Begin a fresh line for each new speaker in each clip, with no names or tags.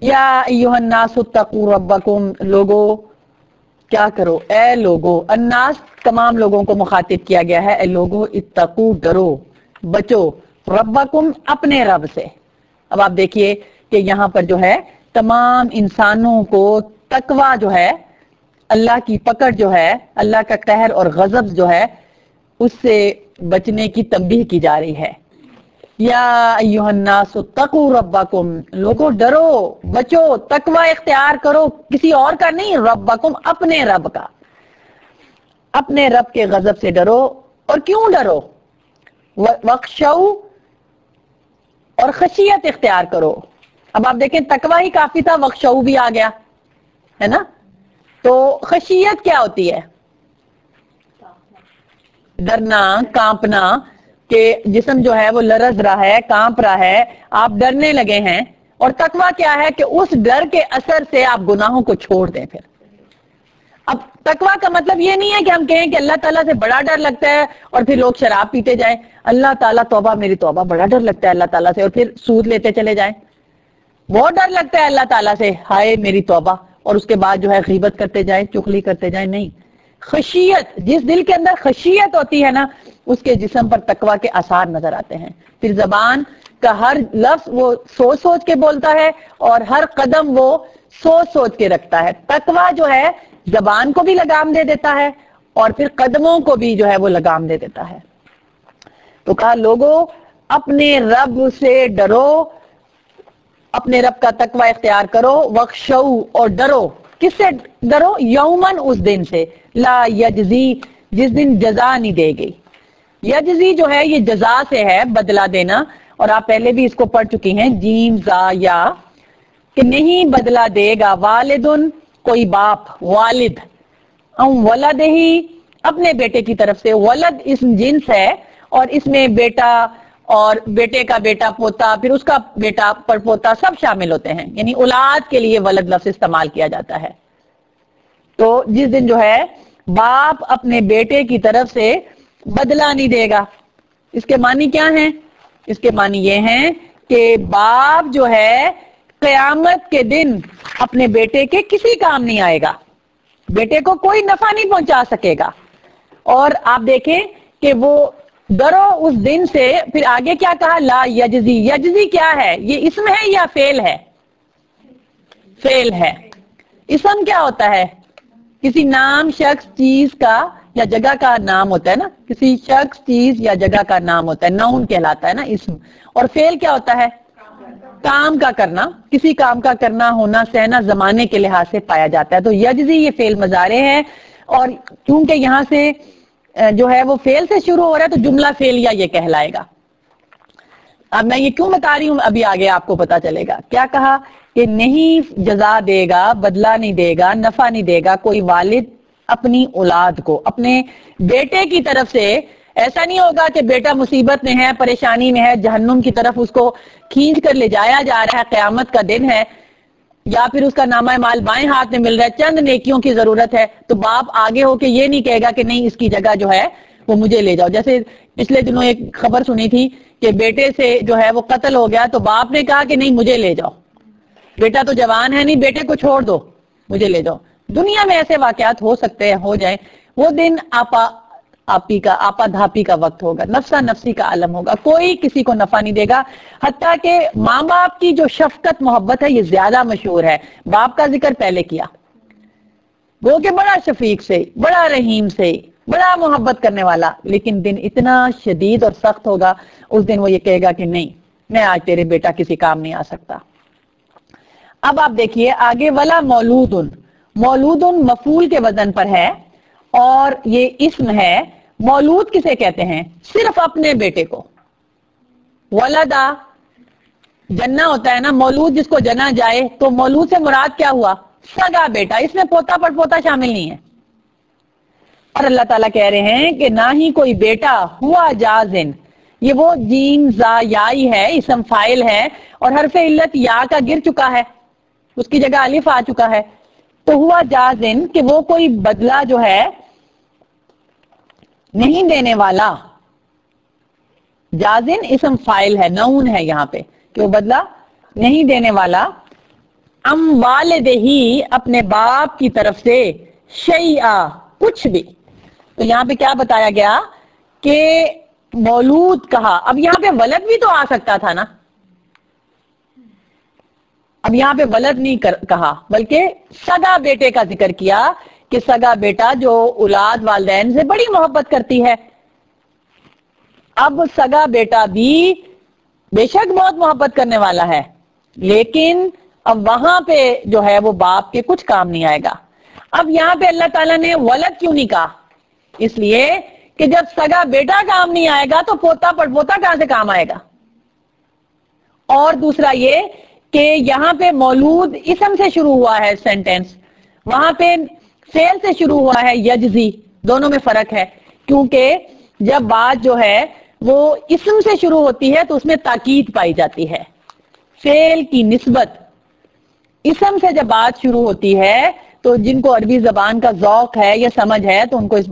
یا ایھا الناس اتقوا ربکم، لوگو کیا کرو، اے لوگو، الناس تمام لوگوں کو مخاطب کیا گیا ہے، اے لوگو اتقو، ڈرو، بچو، ربکم اپنے رب سے۔ اب آپ دیکھیے کہ یہاں پر جو ہے تمام انسانوں کو تقوی جو ہے، اللہ کی پکڑ جو ہے، اللہ کا قہر اور غضب جو ہے اس سے بچنے کی تنبیہ کی جا رہی ہے۔ یا ایھا الناس اتقوا ربکم، لوگو ڈرو، بچو، تقوی اختیار کرو، کسی اور کا نہیں، ربکم اپنے رب کا، اپنے رب کے غضب سے ڈرو۔ اور کیوں ڈرو؟ وخشو، اور خشیت اختیار کرو۔ اب آپ دیکھیں تقوی ہی کافی تھا، وخشو بھی آ گیا ہے نا۔ تو خشیت کیا ہوتی ہے؟ ڈرنا، کانپنا، کہ جسم جو ہے وہ لرز رہا ہے، کانپ رہا ہے، آپ ڈرنے لگے ہیں۔ اور تقوی کیا ہے کہ اس ڈر کے اثر سے آپ گناہوں کو چھوڑ دیں۔ پھر اب تقوی کا مطلب یہ نہیں ہے کہ ہم کہیں کہ اللہ تعالیٰ سے بڑا ڈر لگتا ہے اور پھر لوگ شراب پیتے جائیں، اللہ تعالیٰ توبہ میری توبہ، بڑا ڈر لگتا ہے اللہ تعالیٰ سے، اور پھر سود لیتے چلے جائیں۔ بہت ڈر لگتا ہے اللہ تعالیٰ سے، ہائے میری توبہ، اور اس کے بعد جو ہے غیبت کرتے جائیں، چغلی کرتے جائیں۔ نہیں، خشیت، جس دل کے اندر خشیت ہوتی ہے نا، اس کے جسم پر تقوی کے آثار نظر آتے ہیں۔ پھر زبان کا ہر لفظ وہ سوچ سوچ کے بولتا ہے، اور ہر قدم وہ سوچ سوچ کے رکھتا ہے۔ تقوی جو ہے زبان کو بھی لگام دے دیتا ہے، اور پھر قدموں کو بھی جو ہے وہ لگام دے دیتا ہے۔ تو کہا لوگو اپنے رب سے ڈرو، اپنے رب کا تقوی اختیار کرو، وخشو، اور ڈرو۔ کس سے ڈرو؟ یومن، اس دن سے، لا یجزی، جس دن جزا نہیں دے گی۔ یجزی جو ہے یہ جزا سے ہے، بدلہ دینا، اور آپ پہلے بھی اس کو پڑھ چکی ہیں، جیم زا یا، کہ نہیں بدلہ دے گا والدن، کوئی باپ، والد، ولد ہی، اپنے بیٹے کی طرف سے۔ ولد اسم جنس ہے، اور اس میں بیٹا اور بیٹے کا بیٹا پوتا، پھر اس کا بیٹا پڑپوتا، سب شامل ہوتے ہیں، یعنی اولاد کے لیے ولد لفظ استعمال کیا جاتا ہے۔ تو جس دن جو ہے باپ اپنے بیٹے کی طرف سے بدلہ نہیں دے گا، اس کے معنی کیا ہیں؟ اس کے معنی یہ ہیں کہ باپ جو ہے قیامت کے دن اپنے بیٹے کے کسی کام نہیں آئے گا، بیٹے کو کوئی نفع نہیں پہنچا سکے گا۔ اور آپ دیکھیں کہ وہ ڈرو اس دن سے، پھر آگے کیا کہا؟ لا یجزی، یجزی کیا ہے؟ یہ اسم ہے یا فعل ہے؟ فعل ہے۔ اسم کیا ہوتا ہے؟ کسی نام، شخص، چیز کا یا جگہ کا نام ہوتا ہے نا، کسی شخص، چیز یا جگہ کا نام ہوتا ہے، نون کہلاتا ہے نا اسم۔ اور فعل کیا ہوتا ہے؟ کام کا کرنا، کسی کام کا کرنا، ہونا، سہنا، زمانے کے لحاظ سے پایا جاتا ہے۔ تو یجزی یہ فعل مضارع ہے، اور کیونکہ یہاں سے جو ہے وہ فعل سے شروع ہو رہا ہے تو جملہ فعلیہ یہ کہلائے گا۔ اب میں یہ کیوں بتا رہی ہوں، ابھی آگے آپ کو پتا چلے گا۔ کیا کہا کہ نہیں جزا دے گا، بدلہ نہیں دے گا، نفع نہیں دے گا کوئی والد اپنی اولاد کو، اپنے بیٹے کی طرف سے۔ ایسا نہیں ہوگا کہ بیٹا مصیبت میں ہے، پریشانی میں ہے، جہنم کی طرف اس کو کھینچ کر لے جایا جا رہا ہے، قیامت کا دن ہے، یا پھر اس کا نامہ مال بائیں ہاتھ میں مل رہا ہے، چند نیکیوں کی ضرورت ہے، تو باپ آگے ہو کے یہ نہیں کہے گا کہ نہیں اس کی جگہ جو ہے وہ مجھے لے جاؤ۔ جیسے پچھلے دنوں ایک خبر سنی تھی کہ بیٹے سے جو ہے وہ قتل ہو گیا، تو باپ نے کہا کہ نہیں مجھے لے جاؤ، بیٹا تو جوان ہے نہیں، بیٹے کو چھوڑ دو، مجھے لے جاؤ۔ دنیا میں ایسے واقعات ہو سکتے ہیں، ہو جائیں۔ وہ دن آپا دھاپی کا وقت ہوگا، نفسا نفسی کا عالم ہوگا، کوئی کسی کو نفع نہیں دے گا۔ حتیٰ کہ ماں باپ کی جو شفقت محبت ہے یہ زیادہ مشہور ہے۔ باپ کا ذکر پہلے کیا، وہ کہ بڑا شفیق سے، بڑا رحیم سے، بڑا محبت کرنے والا، لیکن دن اتنا شدید اور سخت ہوگا، اس دن وہ یہ کہے گا کہ نہیں میں آج تیرے بیٹا کسی کام نہیں آ سکتا۔ اب آپ دیکھیے آگے، ولا مولودن، مولودن مفعول کے وزن پر ہے، اور یہ اسم ہے۔ مولود کسے کہتے ہیں؟ صرف اپنے بیٹے کو۔ ولدا، جنا ہوتا ہے نا، مولود جس کو جنا جائے، تو مولود سے مراد کیا ہوا؟ سگا بیٹا، اس میں پوتا پڑ پوتا شامل نہیں ہے۔ اور اللہ تعالیٰ کہہ رہے ہیں کہ نہ ہی کوئی بیٹا ہوا جازن، یہ وہ جیم زا یائی ہے، اسم فاعل ہے، اور حرف علت یا کا گر چکا ہے، اس کی جگہ الف آ چکا ہے۔ تو ہوا جازن کہ وہ کوئی بدلہ جو ہے نہیں دینے والا۔ جازن اسم فاعل ہے، نون ہے یہاں پہ، کہ وہ بدلہ نہیں دینے والا۔ ام والدہی اپنے باپ کی طرف سے شیئا کچھ بھی. تو یہاں پہ کیا بتایا گیا کہ مولود کہا. اب یہاں پہ ولد بھی تو آ سکتا تھا نا. اب یہاں پہ ولد نہیں کہا بلکہ سگا بیٹے کا ذکر کیا کہ سگا بیٹا جو اولاد والدین سے بڑی محبت کرتی ہے. اب سگا بیٹا بھی بے شک بہت محبت کرنے والا ہے لیکن اب وہاں پہ جو ہے وہ باپ کے کچھ کام نہیں آئے گا. اب یہاں پہ اللہ تعالیٰ نے ولد کیوں نہیں کہا؟ اس لیے کہ جب سگا بیٹا کام نہیں آئے گا تو پوتا پڑپوتا کہاں سے کام آئے گا. اور دوسرا یہ کہ یہاں پہ مولود اسم سے شروع ہوا ہے سینٹینس, وہاں پہ فعل سے شروع ہوا ہے یجزی. دونوں میں فرق ہے کیونکہ جب بات جو ہے وہ اسم سے شروع ہوتی ہے تو اس میں تاکید پائی جاتی ہے. فعل کی نسبت اسم سے جب بات شروع ہوتی ہے تو جن کو عربی زبان کا ذوق ہے یا سمجھ ہے تو ان کو اس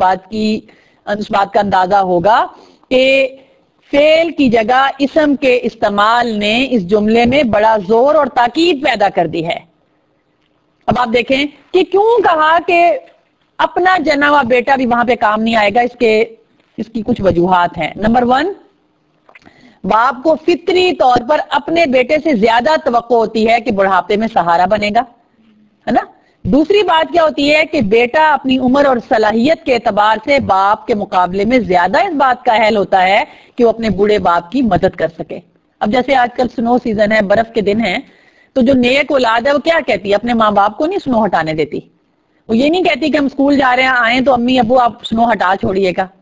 بات کا اندازہ ہوگا کہ فعل کی جگہ اسم کے استعمال نے اس جملے میں بڑا زور اور تاکید پیدا کر دی ہے. اب آپ دیکھیں کہ کیوں کہا کہ اپنا جنا ہوا بیٹا بھی وہاں پہ کام نہیں آئے گا. اس کی کچھ وجوہات ہیں. نمبر 1, باپ کو فطری طور پر اپنے بیٹے سے زیادہ توقع ہوتی ہے کہ بڑھاپے میں سہارا بنے گا, ہے نا. دوسری بات کیا ہوتی ہے کہ بیٹا اپنی عمر اور صلاحیت کے اعتبار سے باپ کے مقابلے میں زیادہ اس بات کا اہل ہوتا ہے کہ وہ اپنے بوڑھے باپ کی مدد کر سکے. اب جیسے آج کل سنو سیزن ہے, برف کے دن ہیں, تو جو نیک اولاد ہے وہ کیا کہتی ہے, اپنے ماں باپ کو نہیں سنو ہٹانے دیتی. وہ یہ نہیں کہتی کہ ہم اسکول جا رہے ہیں آئیں تو امی ابو آپ سنو ہٹا چھوڑیے گا.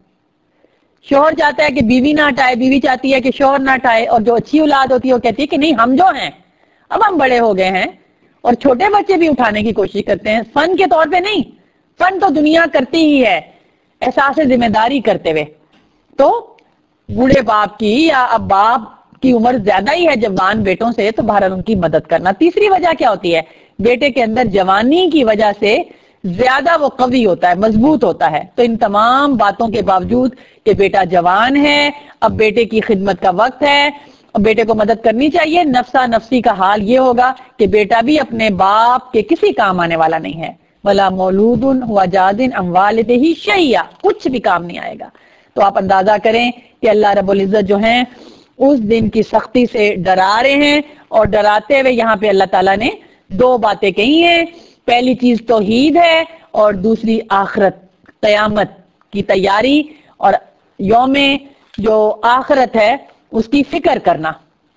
شوہر چاہتا ہے کہ بیوی نہ ہٹائے, بیوی چاہتی ہے کہ شوہر نہ ہٹائے, اور جو اچھی اولاد ہوتی ہے وہ کہتی ہے کہ نہیں ہم جو ہیں اب ہم بڑے ہو گئے ہیں. اور چھوٹے بچے بھی اٹھانے کی کوشش کرتے ہیں, فن کے طور پہ نہیں, فن تو دنیا کرتی ہی ہے احساس ذمہ داری کرتے ہوئے. تو بوڑھے باپ کی یا اب باپ کی عمر زیادہ ہی ہے جوان بیٹوں سے تو بہرحال ان کی مدد کرنا. تیسری وجہ کیا ہوتی ہے, بیٹے کے اندر جوانی کی وجہ سے زیادہ وہ قوی ہوتا ہے, مضبوط ہوتا ہے. تو ان تمام باتوں کے باوجود کہ بیٹا جوان ہے, اب بیٹے کی خدمت کا وقت ہے, اب بیٹے کو مدد کرنی چاہیے, نفسا نفسی کا حال یہ ہوگا کہ بیٹا بھی اپنے باپ کے کسی کام آنے والا نہیں ہے. وَلَا مَوْلُودٌ هُوَ جَازٍ عَنْ وَالِدِهِ شَيْئًا, کچھ بھی کام نہیں آئے گا. تو آپ اندازہ کریں کہ اللہ رب العزت جو ہیں اس دن کی سختی سے ڈرا رہے ہیں, اور ڈراتے ہوئے یہاں پہ اللہ تعالیٰ نے 2 باتیں کہی ہیں. پہلی چیز توحید ہے اور دوسری آخرت, قیامت کی تیاری اور یوم جو آخرت ہے اس کی فکر کرنا.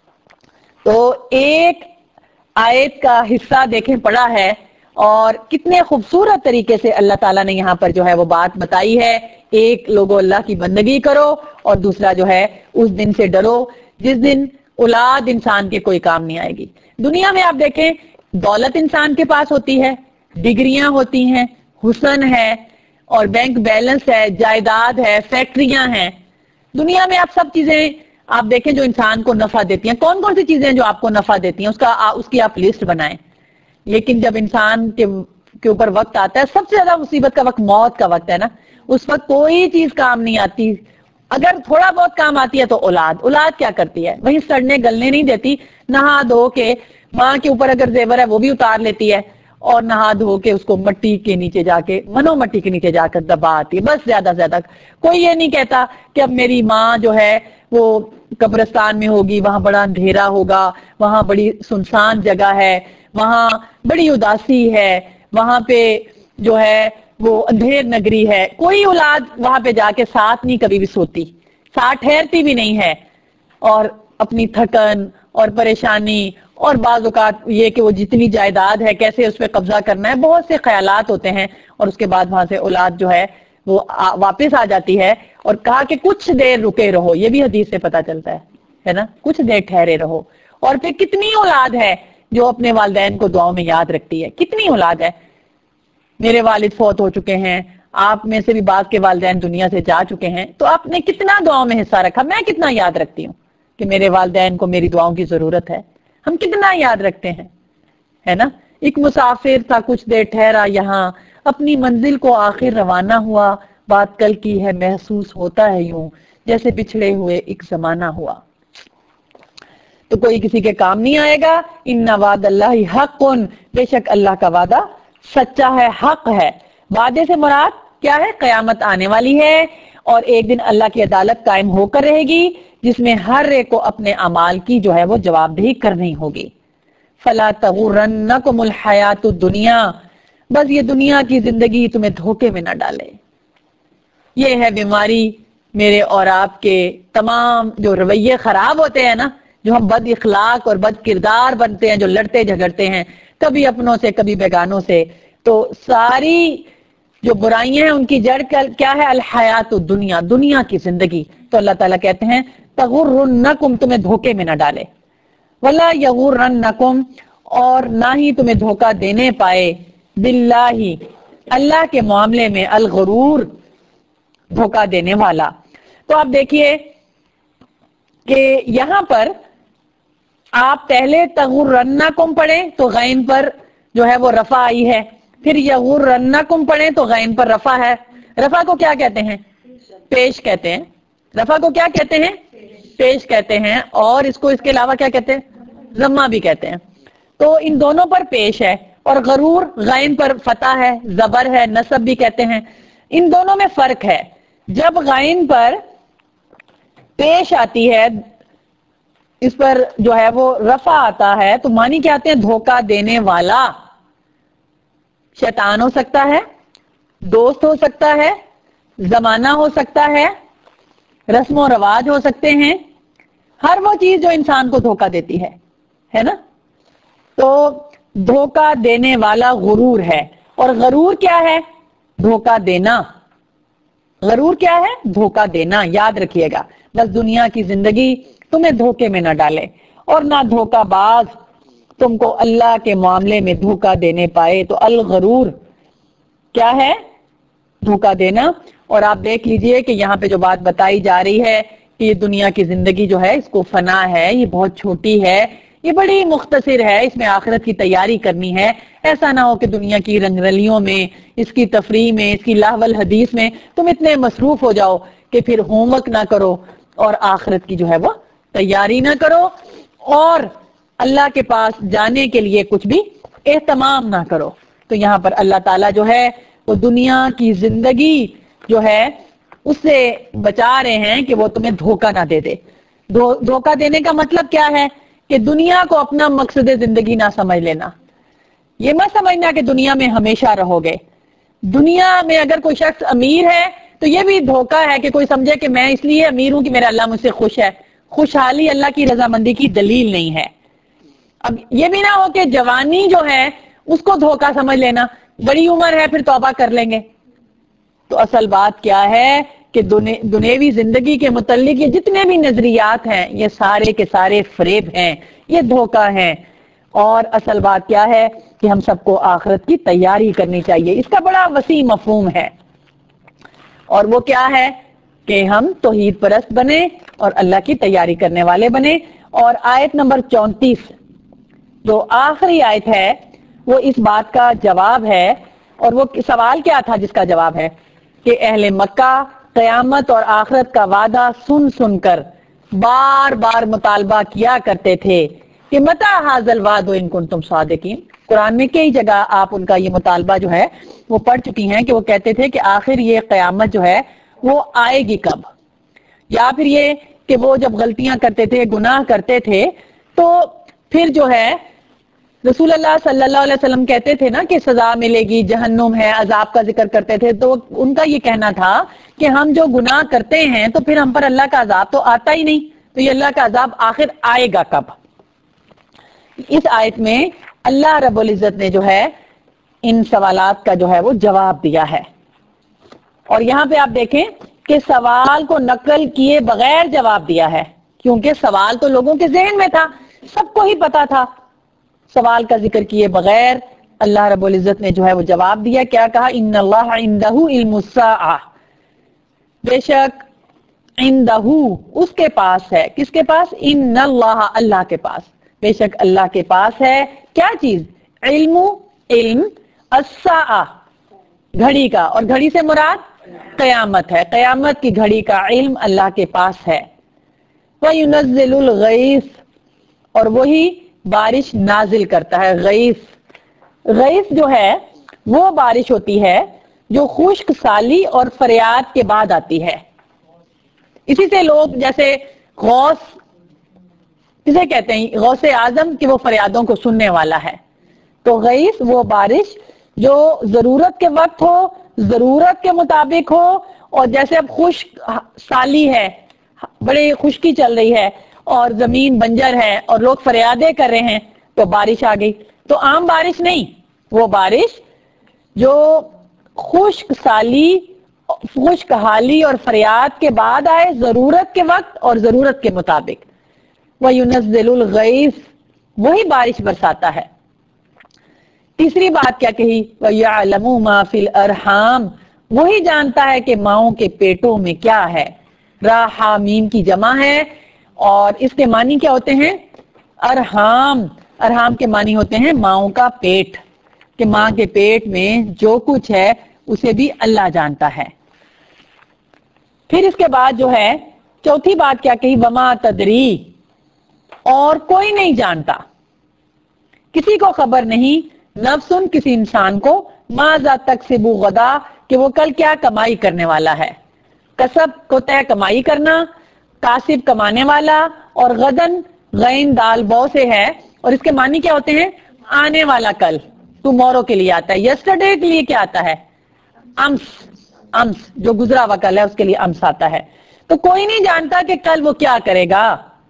تو ایک آیت کا حصہ دیکھیں پڑا ہے اور کتنے خوبصورت طریقے سے اللہ تعالیٰ نے یہاں پر جو ہے وہ بات بتائی ہے. ایک لوگوں اللہ کی بندگی کرو اور دوسرا جو ہے اس دن سے ڈرو جس دن اولاد انسان کے کوئی کام نہیں آئے گی. دنیا میں آپ دیکھیں دولت انسان کے پاس ہوتی ہے, ڈگریاں ہوتی ہیں, حسن ہے اور بینک بیلنس ہے, جائیداد ہے, فیکٹریاں ہیں. دنیا میں آپ سب چیزیں آپ دیکھیں جو انسان کو نفع دیتی ہیں. کون کون سی چیزیں جو آپ کو نفع دیتی ہیں اس کی آپ لسٹ بنائیں. لیکن جب انسان کے اوپر وقت آتا ہے, سب سے زیادہ مصیبت کا وقت موت کا وقت ہے نا, اس وقت کوئی چیز کام نہیں آتی. اگر تھوڑا بہت کام آتی ہے تو اولاد کیا کرتی ہے, وہیں سڑنے گلنے نہیں دیتی, نہا دھو کے ماں کے اوپر اگر زیور ہے وہ بھی اتار لیتی ہے اور نہا دھو کے اس کو مٹی کے نیچے جا کے مٹی کے نیچے جا کر دبا آتی ہے. بس زیادہ زیادہ کوئی یہ نہیں کہتا کہ اب میری ماں جو ہے وہ قبرستان میں ہوگی, وہاں بڑا اندھیرا ہوگا, وہاں بڑی سنسان جگہ ہے, وہاں بڑی اداسی ہے, وہاں پہ جو ہے وہ اندھیر نگری ہے. کوئی اولاد وہاں پہ جا کے ساتھ نہیں کبھی بھی سوتی, ساتھ ٹھہرتی بھی نہیں ہے, اور اپنی تھکن اور پریشانی اور بعض اوقات یہ کہ وہ جتنی جائیداد ہے کیسے اس پہ قبضہ کرنا ہے, بہت سے خیالات ہوتے ہیں. اور اس کے بعد وہاں سے اولاد جو ہے وہ واپس آ جاتی ہے اور کہا کہ کچھ دیر رکے رہو, یہ بھی حدیث سے پتا چلتا ہے نا, کچھ دیر ٹھہرے رہو. اور پھر کتنی اولاد ہے جو اپنے والدین کو دعاؤں میں یاد رکھتی ہے, کتنی اولاد ہے. میرے والد فوت ہو چکے ہیں, آپ میں سے بھی بعض کے والدین دنیا سے جا چکے ہیں, تو آپ نے کتنا دعاؤں میں حصہ رکھا. میں کتنا یاد رکھتی ہوں کہ میرے والدین کو میری دعاؤں کی ضرورت ہے. ہم کتنا یاد رکھتے ہیں, ہے نا. ایک مسافر تھا کچھ دیر ٹھہرا یہاں, اپنی منزل کو آخر روانہ ہوا, بات کل کی ہے محسوس ہوتا ہے یوں جیسے بچھڑے ہوئے ایک زمانہ ہوا. تو کوئی کسی کے کام نہیں آئے گا. ان وعد اللہ حق، بے شک اللہ کا وعدہ سچا ہے، حق ہے. وعدے سے مراد کیا ہے؟ قیامت آنے والی ہے اور ایک دن اللہ کی عدالت قائم ہو کر رہے گی جس میں ہر ایک کو اپنے اعمال کی جو ہے وہ جواب دہی کرنی ہوگی. فلا تغرنکم الحیات الدنیا، بس یہ دنیا کی زندگی تمہیں دھوکے میں نہ ڈالے. یہ ہے بیماری میرے اور آپ کے تمام جو رویے خراب ہوتے ہیں نا، جو ہم بد اخلاق اور بد کردار بنتے ہیں، جو لڑتے جھگڑتے ہیں کبھی اپنوں سے کبھی بیگانوں سے، تو ساری جو برائیاں ہیں ان کی جڑ کیا ہے؟ الحیات الدنیا، دنیا کی زندگی. تو اللہ تعالیٰ کہتے ہیں تغرنکم، تمہیں دھوکے میں نہ ڈالے. ولا یغرنکم، اور نہ ہی تمہیں دھوکہ دینے پائے، باللہ، اللہ کے معاملے میں، الغرور، دھوکہ دینے والا. تو آپ دیکھیے کہ یہاں پر آپ پہلے تغرنکم پڑھیں تو غین پر جو ہے وہ رفع آئی ہے، پھر یغرنکم پڑھیں تو غین پر رفع ہے. رفع کو کیا کہتے ہیں؟ پیش کہتے ہیں. رفع کو کیا کہتے ہیں؟ پیش کہتے ہیں. اور اس کو اس کے علاوہ کیا کہتے ہیں؟ ضمہ بھی کہتے ہیں. تو ان دونوں پر پیش ہے. اور غرور غین پر فتح ہے، زبر ہے، نصب بھی کہتے ہیں. ان دونوں میں فرق ہے. جب غین پر پیش آتی ہے، اس پر جو ہے وہ رفع آتا ہے، تو معنی کیا آتے ہیں؟ دھوکہ دینے والا. شیطان ہو سکتا ہے، دوست ہو سکتا ہے، زمانہ ہو سکتا ہے، رسم و رواج ہو سکتے ہیں، ہر وہ چیز جو انسان کو دھوکہ دیتی ہے نا. تو دھوکہ دینے والا غرور ہے. اور غرور کیا ہے؟ دھوکہ دینا. غرور کیا ہے؟ دھوکہ دینا. یاد رکھیے گا، بس دنیا کی زندگی تمہیں دھوکے میں نہ ڈالے، اور نہ دھوکہ باز تم کو اللہ کے معاملے میں دھوکہ دینے پائے. تو الغرور کیا ہے؟ دھوکہ دینا. اور آپ دیکھ لیجئے کہ یہاں پہ جو بات بتائی جا رہی ہے کہ یہ دنیا کی زندگی جو ہے اس کو فنا ہے، یہ بہت چھوٹی ہے، یہ بڑی مختصر ہے، اس میں آخرت کی تیاری کرنی ہے. ایسا نہ ہو کہ دنیا کی رنگ رلیوں میں، اس کی تفریح میں، اس کی لہو الحدیث میں تم اتنے مصروف ہو جاؤ کہ پھر ہوم ورک نہ کرو اور آخرت کی جو ہے وہ تیاری نہ کرو، اور اللہ کے پاس جانے کے لیے کچھ بھی اہتمام نہ کرو. تو یہاں پر اللہ تعالیٰ جو ہے وہ دنیا کی زندگی جو ہے اس سے بچا رہے ہیں کہ وہ تمہیں دھوکہ نہ دے دے. دھوکہ دینے کا مطلب کیا ہے؟ کہ دنیا کو اپنا مقصد زندگی نہ سمجھ لینا. یہ مت سمجھنا کہ دنیا میں ہمیشہ رہو گے. دنیا میں اگر کوئی شخص امیر ہے تو یہ بھی دھوکہ ہے کہ کوئی سمجھے کہ میں اس لیے امیر ہوں کہ میرا اللہ مجھ سے خوش ہے. خوشحالی اللہ کی رضامندی کی دلیل نہیں ہے. اب یہ بھی نہ ہو کہ جوانی جو ہے اس کو دھوکہ سمجھ لینا، بڑی عمر ہے پھر توبہ کر لیں گے. تو اصل بات کیا ہے کہ دنیوی زندگی کے متعلق یہ جتنے بھی نظریات ہیں یہ سارے کے سارے فریب ہیں، یہ دھوکہ ہیں. اور اصل بات کیا ہے کہ ہم سب کو آخرت کی تیاری کرنی چاہیے. اس کا بڑا وسیع مفہوم ہے، اور وہ کیا ہے کہ ہم توحید پرست بنے اور اللہ کی تیاری کرنے والے بنے. اور آیت نمبر 34 جو آخری آیت ہے وہ اس بات کا جواب ہے. اور وہ سوال کیا تھا جس کا جواب ہے کہ اہل مکہ قیامت اور آخرت کا وعدہ سن سن کر بار بار مطالبہ کیا کرتے تھے کہ متی ھذا الوعد ان کنتم صادقین. قرآن میں کئی جگہ آپ ان کا یہ مطالبہ جو ہے وہ پڑھ چکی ہیں کہ وہ کہتے تھے کہ آخر یہ قیامت جو ہے وہ آئے گی کب، یا پھر یہ کہ وہ جب غلطیاں کرتے تھے، گناہ کرتے تھے، تو پھر جو ہے رسول اللہ صلی اللہ علیہ وسلم کہتے تھے نا کہ سزا ملے گی، جہنم ہے، عذاب کا ذکر کرتے تھے. تو ان کا یہ کہنا تھا کہ ہم جو گناہ کرتے ہیں تو پھر ہم پر اللہ کا عذاب تو آتا ہی نہیں، تو یہ اللہ کا عذاب آخر آئے گا کب. اس آیت میں اللہ رب العزت نے جو ہے ان سوالات کا جو ہے وہ جواب دیا ہے. اور یہاں پہ آپ دیکھیں کہ سوال کو نقل کیے بغیر جواب دیا ہے، کیونکہ سوال تو لوگوں کے ذہن میں تھا، سب کو ہی پتا تھا. سوال کا ذکر کیے بغیر اللہ رب العزت نے جو ہے وہ جواب دیا. کیا کہا؟ ان اللہ عندہ علم الساعہ، بے شک عندہ اس کے پاس ہے. کس کے پاس؟ ان اللہ، اللہ کے پاس. بے شک اللہ کے پاس ہے کیا چیز؟ علم الساعہ، گھڑی کا. اور گھڑی سے مراد قیامت ہے. قیامت کی گھڑی کا علم اللہ کے پاس ہے. وَيُنَزِّلُ الْغَيْثَ، اور وہی بارش نازل کرتا ہے. غیث جو ہے وہ بارش ہوتی ہے جو خشک سالی اور فریاد کے بعد آتی ہے. اسی سے لوگ جیسے غوث کسے کہتے ہیں؟ غوث اعظم، کہ وہ فریادوں کو سننے والا ہے. تو غیث وہ بارش جو ضرورت کے وقت ہو، ضرورت کے مطابق ہو. اور جیسے اب خشک سالی ہے، بڑی خشکی چل رہی ہے اور زمین بنجر ہے اور لوگ فریادیں کر رہے ہیں تو بارش آ گئی. تو عام بارش نہیں، وہ بارش جو خشک سالی، خشک حالی اور فریاد کے بعد آئے، ضرورت کے وقت اور ضرورت کے مطابق. وَيُنَزِّلُ الْغَيْثَ، وہی بارش برساتا ہے. تیسری بات کیا کہی؟ وَيَعْلَمُ مَا فِي الْأَرْحَامِ، وہی جانتا ہے کہ ماؤں کے پیٹوں میں کیا ہے. را ہا میم کی جمع ہے اور اس کے معنی کیا ہوتے ہیں؟ ارحام. ارحام کے معنی ہوتے ہیں ماؤں کا پیٹ، کہ ماں کے پیٹ میں جو کچھ ہے اسے بھی اللہ جانتا ہے. پھر اس کے بعد جو ہے چوتھی بات کیا کہی؟ وما تدری، اور کوئی نہیں جانتا، کسی کو خبر نہیں، نفسن کسی انسان کو، ماذا تکسب غدا، کہ وہ کل کیا کمائی کرنے والا ہے. کسب کو طے کمائی کرنا، کاسب کمانے والا، اور غدن غین دال بو سے ہے اور اس کے معنی کیا ہوتے ہیں؟ آنے والا کل، ٹمورو کے لیے آتا ہے. یسٹرڈے کے لیے کیا آتا ہے؟ امس جو گزرا ہوا کل ہے اس کے لیے امس آتا ہے. تو کوئی نہیں جانتا کہ کل وہ کیا کرے گا.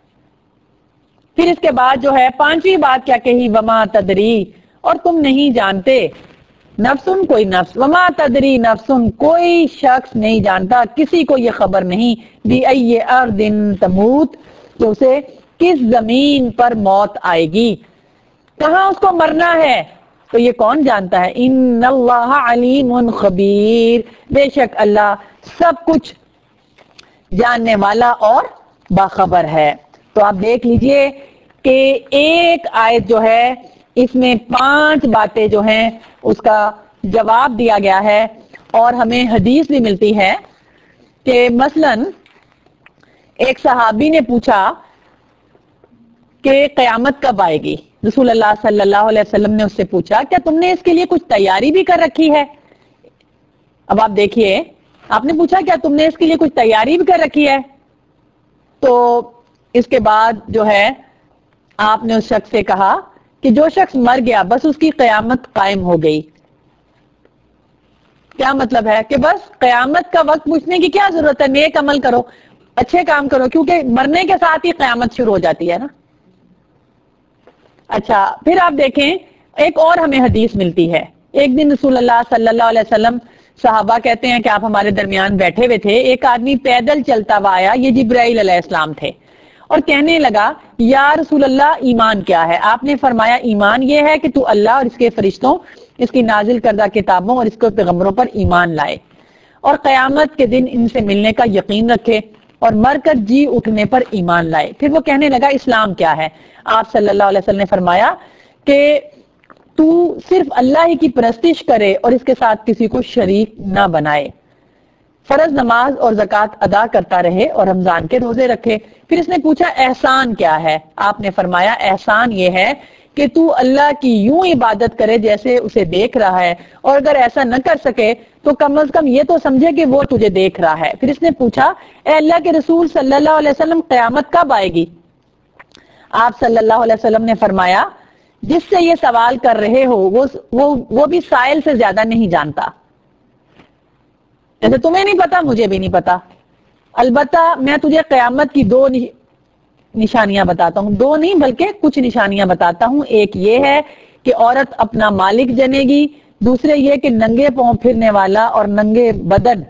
پھر اس کے بعد جو ہے پانچویں بات کیا کہی؟ وما تدری، اور تم نہیں جانتے، نفسن کوئی نفس، وما تدری نفسن کوئی شخص نہیں جانتا، کسی کو یہ خبر نہیں، بِأَيِّ أَرْضٍ تَمُوتُ، کہ اسے کس زمین پر موت آئے گی، کہاں اس کو مرنا ہے. تو یہ کون جانتا ہے؟ ان اللہ علیم خبیر، بے شک اللہ سب کچھ جاننے والا اور باخبر ہے. تو آپ دیکھ لیجئے کہ ایک آیت جو ہے اس میں 5 باتیں جو ہیں اس کا جواب دیا گیا ہے. اور ہمیں حدیث بھی ملتی ہے کہ مثلا ایک صحابی نے پوچھا کہ قیامت کب آئے گی. رسول اللہ صلی اللہ علیہ وسلم نے اس سے پوچھا کیا تم نے اس کے لیے کچھ تیاری بھی کر رکھی ہے. اب آپ دیکھیے، آپ نے پوچھا کیا تم نے اس کے لیے کچھ تیاری بھی کر رکھی ہے. تو اس کے بعد جو ہے آپ نے اس شخص سے کہا کہ جو شخص مر گیا بس اس کی قیامت قائم ہو گئی. کیا مطلب ہے؟ کہ بس قیامت کا وقت پوچھنے کی کیا ضرورت ہے، نیک عمل کرو، اچھے کام کرو، کیونکہ مرنے کے ساتھ ہی قیامت شروع ہو جاتی ہے نا. اچھا، پھر آپ دیکھیں ایک اور ہمیں حدیث ملتی ہے. ایک دن رسول اللہ صلی اللہ علیہ وسلم، صحابہ کہتے ہیں کہ آپ ہمارے درمیان بیٹھے ہوئے تھے، ایک آدمی پیدل چلتا ہوا آیا، یہ جبرائیل علیہ السلام تھے، اور کہنے لگا یا رسول اللہ ایمان کیا ہے. آپ نے فرمایا ایمان یہ ہے کہ تو اللہ اور اس کے فرشتوں، اس کی نازل کردہ کتابوں اور اس کے پیغمبروں پر ایمان لائے اور قیامت کے دن ان سے ملنے کا یقین رکھے اور مر کر جی اٹھنے پر ایمان لائے. پھر وہ کہنے لگا اسلام کیا ہے. آپ صلی اللہ علیہ وسلم نے فرمایا کہ تو صرف اللہ ہی کی پرستش کرے اور اس کے ساتھ کسی کو شریک نہ بنائے، فرض نماز اور زکوٰۃ ادا کرتا رہے اور رمضان کے روزے رکھے. پھر اس نے پوچھا احسان کیا ہے. آپ نے فرمایا احسان یہ ہے کہ تو اللہ کی یوں عبادت کرے جیسے اسے دیکھ رہا ہے، اور اگر ایسا نہ کر سکے تو کم از کم یہ تو سمجھے کہ وہ تجھے دیکھ رہا ہے. پھر اس نے پوچھا اے اللہ کے رسول صلی اللہ علیہ وسلم قیامت کب آئے گی. آپ صلی اللہ علیہ وسلم نے فرمایا جس سے یہ سوال کر رہے ہو وہ بھی سائل سے زیادہ نہیں جانتا. جیسے تمہیں نہیں پتا مجھے بھی نہیں پتا، البتہ میں تجھے قیامت کی 2 نشانیاں بتاتا ہوں، 2 نہیں بلکہ کچھ نشانیاں بتاتا ہوں. ایک یہ ہے کہ عورت اپنا مالک جنے گی، دوسرے یہ کہ ننگے پاؤں پھرنے والا اور ننگے بدن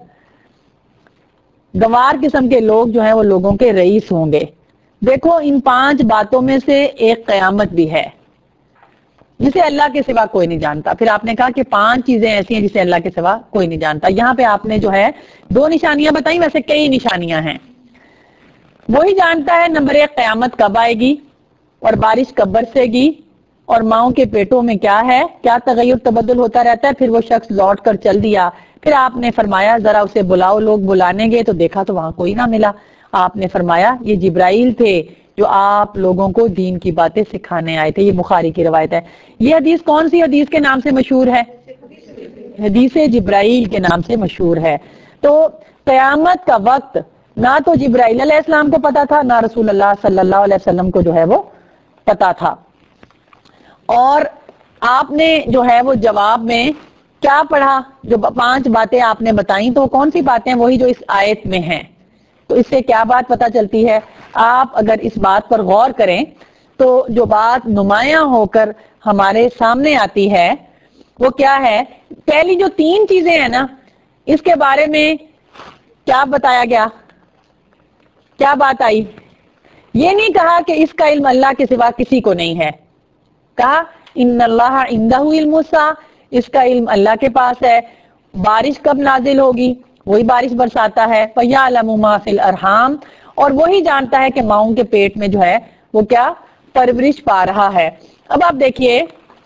گوار قسم کے لوگ جو ہیں وہ لوگوں کے رئیس ہوں گے. دیکھو ان 5 باتوں میں سے ایک قیامت بھی ہے جسے اللہ کے سوا کوئی نہیں جانتا. پھر آپ نے کہا کہ 5 چیزیں ایسی ہیں جسے اللہ کے سوا کوئی نہیں جانتا. یہاں پہ آپ نے جو ہے 2 نشانیاں بتائیں، ویسے کئی نشانیاں ہیں. وہی جانتا ہے نمبر 1 قیامت کب آئے گی اور بارش کب برسے گی اور ماؤں کے پیٹوں میں کیا ہے، کیا تغیر تبدل ہوتا رہتا ہے. پھر وہ شخص لوٹ کر چل دیا. پھر آپ نے فرمایا ذرا اسے بلاؤ. لوگ بلانے گئے تو دیکھا تو وہاں کوئی نہ ملا. آپ نے فرمایا یہ جبرائیل تھے جو آپ لوگوں کو دین کی باتیں سکھانے آئے تھے. یہ بخاری کی روایت ہے. یہ حدیث کون سی حدیث کے نام سے مشہور ہے؟ حدیث جبرائیل کے نام سے مشہور ہے. تو قیامت کا وقت نہ تو جبرائیل علیہ السلام کو پتا تھا، نہ رسول اللہ صلی اللہ علیہ وسلم کو جو ہے وہ پتا تھا. اور آپ نے جو ہے وہ جواب میں کیا پڑھا؟ جو 5 باتیں آپ نے بتائیں تو کون سی باتیں؟ وہی جو اس آیت میں ہیں. تو اس سے کیا بات پتا چلتی ہے؟ آپ اگر اس بات پر غور کریں تو جو بات نمایاں ہو کر ہمارے سامنے آتی ہے وہ کیا ہے؟ پہلی جو 3 چیزیں ہیں نا، اس کے بارے میں کیا بتایا گیا؟ کیا بات آئی؟ یہ نہیں کہا کہ اس کا علم اللہ کے سوا کسی کو نہیں ہے. کہا ان اللہ عندہ علم الساعہ، اس کا علم اللہ کے پاس ہے. بارش کب نازل ہوگی؟ وہی بارش برساتا ہے. فَيَعْلَمُ مَا فِي الْأَرْحَامِ، اور وہی جانتا ہے کہ ماؤں کے پیٹ میں جو ہے وہ کیا پرورش پا رہا ہے. اب آپ دیکھیے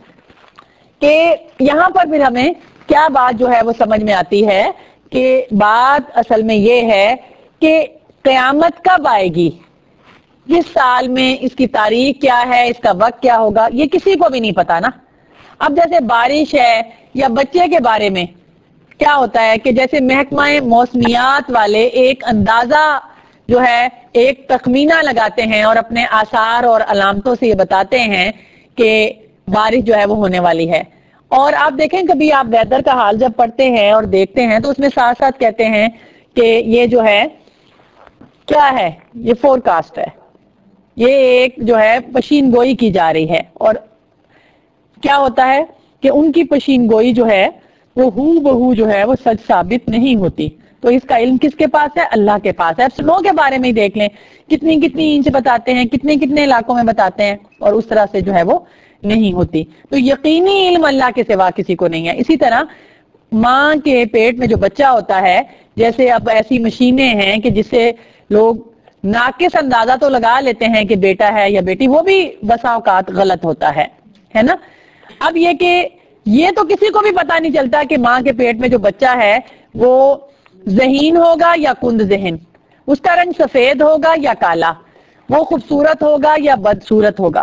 کہ یہاں پر پھر ہمیں کیا بات جو ہے وہ سمجھ میں آتی ہے کہ بات اصل میں یہ ہے کہ قیامت کب آئے گی، کس سال میں، اس کی تاریخ کیا ہے، اس کا وقت کیا ہوگا، یہ کسی کو بھی نہیں پتا نا. اب جیسے بارش ہے یا بچے کے بارے میں کیا ہوتا ہے کہ جیسے محکمہ موسمیات والے ایک اندازہ جو ہے ایک تخمینہ لگاتے ہیں اور اپنے آثار اور علامتوں سے یہ بتاتے ہیں کہ بارش جو ہے وہ ہونے والی ہے. اور آپ دیکھیں کبھی آپ ویدر کا حال جب پڑھتے ہیں اور دیکھتے ہیں تو اس میں ساتھ ساتھ کہتے ہیں کہ یہ جو ہے کیا ہے، یہ فور کاسٹ ہے، یہ ایک جو ہے پشین گوئی کی جا رہی ہے. اور کیا ہوتا ہے کہ ان کی پشین گوئی جو ہے وہ ہو بہو جو ہے وہ سچ ثابت نہیں ہوتی. تو اس کا علم کس کے پاس ہے؟ اللہ کے پاس ہے. اب سنو کے بارے میں ہی دیکھ لیں، کتنی کتنی انچ بتاتے ہیں، کتنے کتنے علاقوں میں بتاتے ہیں، اور اس طرح سے جو ہے وہ نہیں ہوتی. تو یقینی علم اللہ کے سوا کسی کو نہیں ہے. اسی طرح ماں کے پیٹ میں جو بچہ ہوتا ہے، جیسے اب ایسی مشینیں ہیں کہ جس سے لوگ ناقص اندازہ تو لگا لیتے ہیں کہ بیٹا ہے یا بیٹی، وہ بھی بسا اوقات غلط ہوتا ہے نا. اب یہ کہ یہ تو کسی کو بھی پتا نہیں چلتا کہ ماں کے پیٹ میں جو بچہ ہے وہ ذہین ہوگا یا کند ذہن، اس کا رنگ سفید ہوگا یا کالا، وہ خوبصورت ہوگا یا بدصورت ہوگا،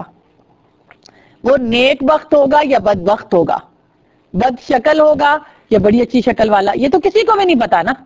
وہ نیک بخت ہوگا یا بد بخت ہوگا، بد شکل ہوگا یا بڑی اچھی شکل والا. یہ تو کسی کو بھی نہیں پتا نا،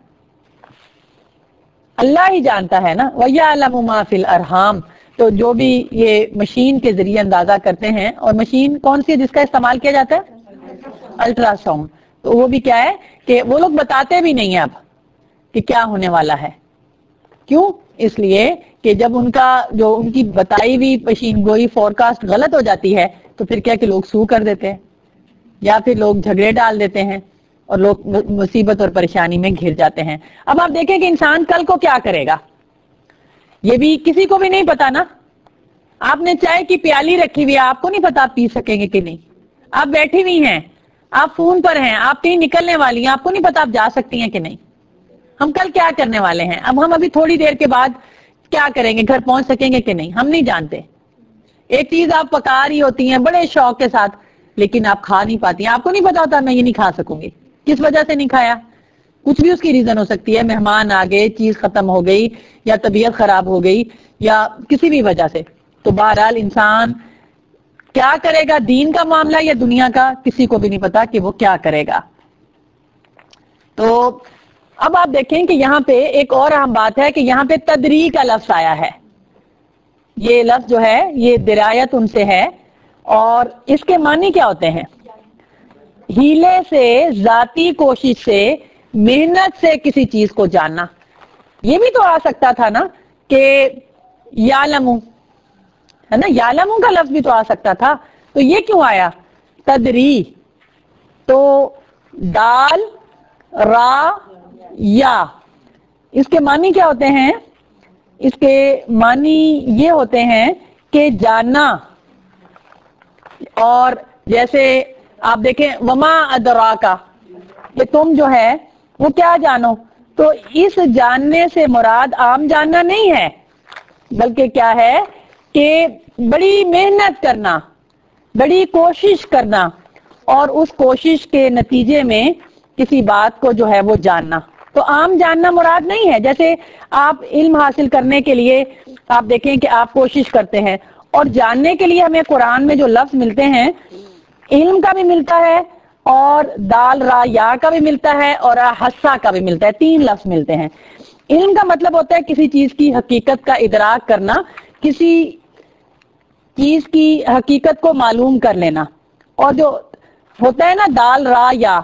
اللہ ہی جانتا ہے نا. وَيَعْلَمُ مَا فِي الْأَرْحَامِ. تو جو بھی یہ مشین کے ذریعے اندازہ کرتے ہیں، اور مشین کون سی ہے جس کا استعمال کیا جاتا ہے؟ Ultrasound. تو وہ بھی کیا ہے کہ وہ لوگ بتاتے بھی نہیں ہیں اب کہ کیا ہونے والا ہے. کیوں؟ اس لیے کہ جب ان کا جو ان کی بتائی ہوئی مشین گوئی فورکاسٹ غلط ہو جاتی ہے تو پھر کیا کہ لوگ سو کر دیتے ہیں یا پھر لوگ جھگڑے ڈال دیتے ہیں اور لوگ مصیبت اور پریشانی میں گھر جاتے ہیں. اب آپ دیکھیں کہ انسان کل کو کیا کرے گا، یہ بھی کسی کو بھی نہیں پتا نا. آپ نے چائے کی پیالی رکھی ہوئی ہے، آپ کو نہیں پتا آپ پی سکیں گے کہ نہیں. آپ بیٹھی ہوئی ہیں، آپ فون پر ہیں، آپ کہیں نکلنے والی ہیں، آپ کو نہیں پتا آپ جا سکتی ہیں کہ نہیں. ہم کل کیا کرنے والے ہیں، اب ہم ابھی تھوڑی دیر کے بعد کیا کریں گے، گھر پہنچ سکیں گے کہ نہیں، ہم نہیں جانتے. ایک چیز آپ پکا رہی ہوتی ہیں بڑے شوق کے ساتھ، لیکن آپ کھا نہیں پاتی ہیں، آپ کو نہیں پتا ہوتا میں یہ نہیں کھا سکوں گی. کس وجہ سے نہیں کھایا؟ کچھ بھی اس کی ریزن ہو سکتی ہے، مہمان آ گئے، چیز ختم ہو گئی، یا طبیعت خراب ہو گئی، یا کسی بھی وجہ سے. تو بہرحال انسان کیا کرے گا، دین کا معاملہ یا دنیا کا، کسی کو بھی نہیں پتا کہ وہ کیا کرے گا. تو اب آپ دیکھیں کہ یہاں پہ ایک اور اہم بات ہے کہ یہاں پہ تدری کا لفظ آیا ہے. یہ لفظ جو ہے یہ درایت ان سے ہے، اور اس کے معنی کیا ہوتے ہیں؟ ہیلے سے، ذاتی کوشش سے، محنت سے کسی چیز کو جاننا. یہ بھی تو آ سکتا تھا نا کہ یعلم ہے نا، یعلم کا لفظ بھی تو آ سکتا تھا. تو یہ کیوں آیا تدری؟ تو دال را یا، اس کے معنی کیا ہوتے ہیں؟ اس کے معنی یہ ہوتے ہیں کہ جاننا. اور جیسے آپ دیکھیں وما ادراکا، کہ تم جو ہے وہ کیا جانو. تو اس جاننے سے مراد عام جاننا نہیں ہے، بلکہ کیا ہے کہ بڑی محنت کرنا، بڑی کوشش کرنا، اور اس کوشش کے نتیجے میں کسی بات کو جو ہے وہ جاننا. تو عام جاننا مراد نہیں ہے. جیسے آپ علم حاصل کرنے کے لیے آپ دیکھیں کہ آپ کوشش کرتے ہیں اور جاننے کے لیے ہمیں قرآن میں جو لفظ ملتے ہیں علم کا بھی ملتا ہے اور دال را یا کا بھی ملتا ہے اور حسا کا بھی ملتا ہے. 3 لفظ ملتے ہیں. علم کا مطلب ہوتا ہے کسی چیز کی حقیقت کا ادراک کرنا, کسی چیز کی حقیقت کو معلوم کر لینا. اور جو ہوتا ہے نا دال را یا,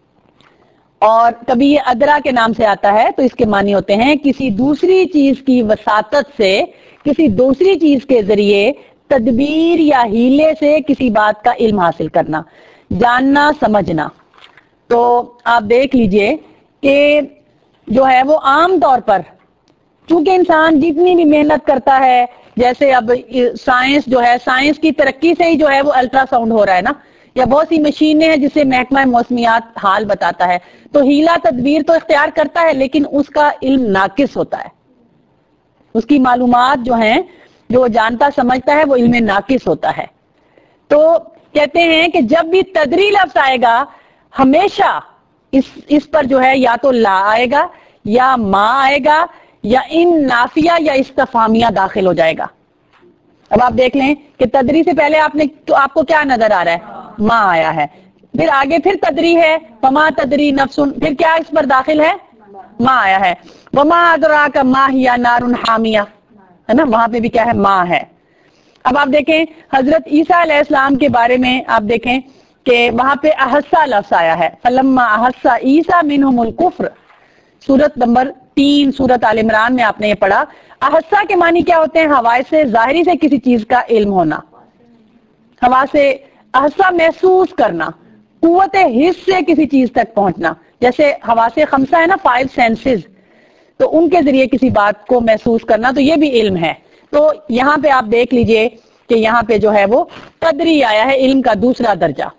اور کبھی یہ ادرا کے نام سے آتا ہے, تو اس کے معنی ہوتے ہیں کسی دوسری چیز کی وساطت سے, کسی دوسری چیز کے ذریعے تدبیر یا ہیلے سے کسی بات کا علم حاصل کرنا, جاننا, سمجھنا. تو آپ دیکھ لیجئے کہ جو ہے وہ عام طور پر چونکہ انسان جتنی بھی محنت کرتا ہے, جیسے اب سائنس جو ہے, سائنس کی ترقی سے ہی جو ہے وہ الٹرا ساؤنڈ ہو رہا ہے نا, یا بہت سی مشینیں ہیں جس سے محکمہ موسمیات حال بتاتا ہے. تو ہیلا تدبیر تو اختیار کرتا ہے لیکن اس کا علم ناقص ہوتا ہے, اس کی معلومات جو ہیں جو وہ جانتا سمجھتا ہے وہ علم ناقص ہوتا ہے. تو کہتے ہیں کہ جب بھی تدری لفظ آئے گا ہمیشہ اس پر جو ہے یا تو لا آئے گا یا ما آئے گا یا ان نافیہ یا استفہامیہ داخل ہو جائے گا. اب آپ دیکھ لیں کہ تدری سے پہلے آپ کو کیا نظر آ رہا ہے؟ ما آیا ہے. پھر آگے پھر تدری ہے, فما تدری نفسن, پھر کیا اس پر داخل ہے؟ ما آیا ہے. وما ادراک ما ہی نار حامیہ, ہے نا, وہاں پہ بھی کیا ہے؟ ما ہے. اب آپ دیکھیں حضرت عیسیٰ علیہ السلام کے بارے میں آپ دیکھیں کہ وہاں پہ احسا لفظ آیا ہے, فلما احسا عیسیٰ منہم الکفر, سورت نمبر 3 سورت آل عمران میں آپ نے یہ پڑھا. احسا کے معنی کیا ہوتے ہیں؟ حواس سے ظاہری سے کسی چیز کا علم ہونا, حواس سے احسا محسوس کرنا, قوت حس سے کسی چیز تک پہنچنا. جیسے حواس خمسہ ہے نا, 5 سینسز, تو ان کے ذریعے کسی بات کو محسوس کرنا, تو یہ بھی علم ہے. تو یہاں پہ آپ دیکھ لیجئے کہ یہاں پہ جو ہے وہ تدری آیا ہے, علم کا دوسرا درجہ.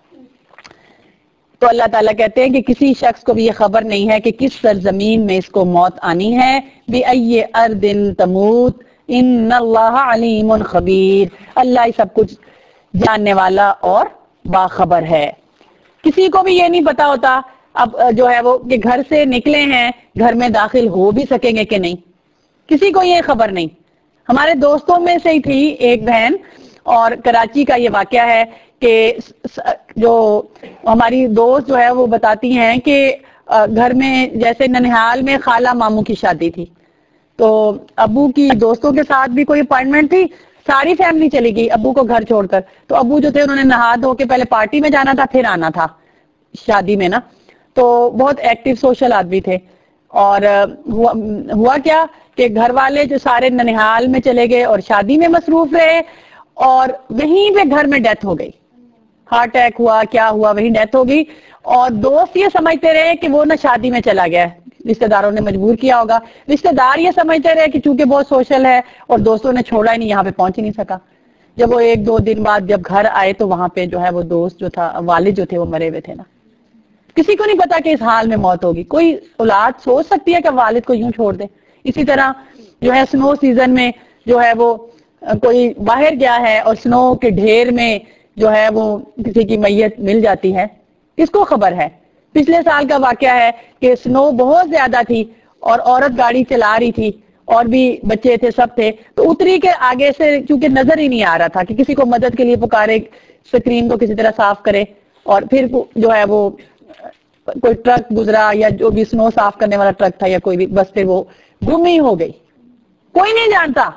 تو اللہ تعالیٰ کہتے ہیں کہ کسی شخص کو بھی یہ خبر نہیں ہے کہ کس سرزمین میں اس کو موت آنی ہے. بِأَيِّ أَرْضٍ تَمُوتُ إِنَّ اللَّهَ عَلِيمٌ خَبِيرٌ, اللہ سب کچھ جاننے والا اور باخبر ہے. کسی کو بھی یہ نہیں پتا ہوتا اب جو ہے وہ کہ گھر سے نکلے ہیں, گھر میں داخل ہو بھی سکیں گے کہ نہیں, کسی کو یہ خبر نہیں. ہمارے دوستوں میں سے ہی تھی ایک بہن, اور کراچی کا یہ واقعہ ہے کہ جو ہماری دوست جو ہے وہ بتاتی ہیں کہ گھر میں جیسے ننہال میں خالہ ماموں کی شادی تھی, تو ابو کی دوستوں کے ساتھ بھی کوئی اپائنٹمنٹ تھی, ساری فیملی چلی گئی ابو کو گھر چھوڑ کر. تو ابو جو تھے انہوں نے نہا دھو کے پہلے پارٹی میں جانا تھا پھر آنا تھا شادی میں نا, تو بہت ایکٹیو سوشل آدمی تھے. اور ہوا کیا کہ گھر والے جو سارے ننہال میں چلے گئے اور شادی میں مصروف رہے, اور وہیں پہ گھر میں ڈیتھ ہو گئی, ہارٹ اٹیک ہوا, کیا ہوا, وہیں ڈیتھ ہو گئی. اور دوست یہ سمجھتے رہے کہ وہ نہ شادی میں چلا گیا, رشتہ داروں نے مجبور کیا ہوگا. رشتہ دار یہ سمجھتے رہے کہ چونکہ بہت سوشل ہے اور دوستوں نے چھوڑا ہی نہیں, یہاں پہ پہنچ ہی نہیں سکا. جب وہ 1-2 دن بعد جب گھر آئے تو وہاں پہ جو ہے وہ دوست جو تھا, والد جو تھے وہ مرے ہوئے تھے نا. کسی کو نہیں پتا کہ اس حال میں موت ہوگی. کوئی اولاد سوچ سکتی ہے کہ والد کو یوں چھوڑ دے؟ اسی طرح جو ہے سنو سیزن میں جو ہے وہ کوئی باہر گیا ہے اور سنو کے ڈھیر میں جو ہے وہ کسی کی میت مل جاتی ہے, کس کو خبر ہے؟ پچھلے سال کا واقعہ ہے کہ سنو بہت زیادہ تھی اور عورت گاڑی چلا رہی تھی اور بھی بچے تھے, سب تھے, تو اتری کے آگے سے چونکہ نظر ہی نہیں آ رہا تھا کہ کسی کو مدد کے لیے پکارے, سکرین کو کسی طرح صاف کرے, اور پھر جو ہے وہ کوئی ٹرک گزرا یا جو بھی سنو صاف کرنے والا ٹرک تھا یا کوئی بھی, بس پھر وہ گم ہی ہو گئی, کوئی نہیں جانتا.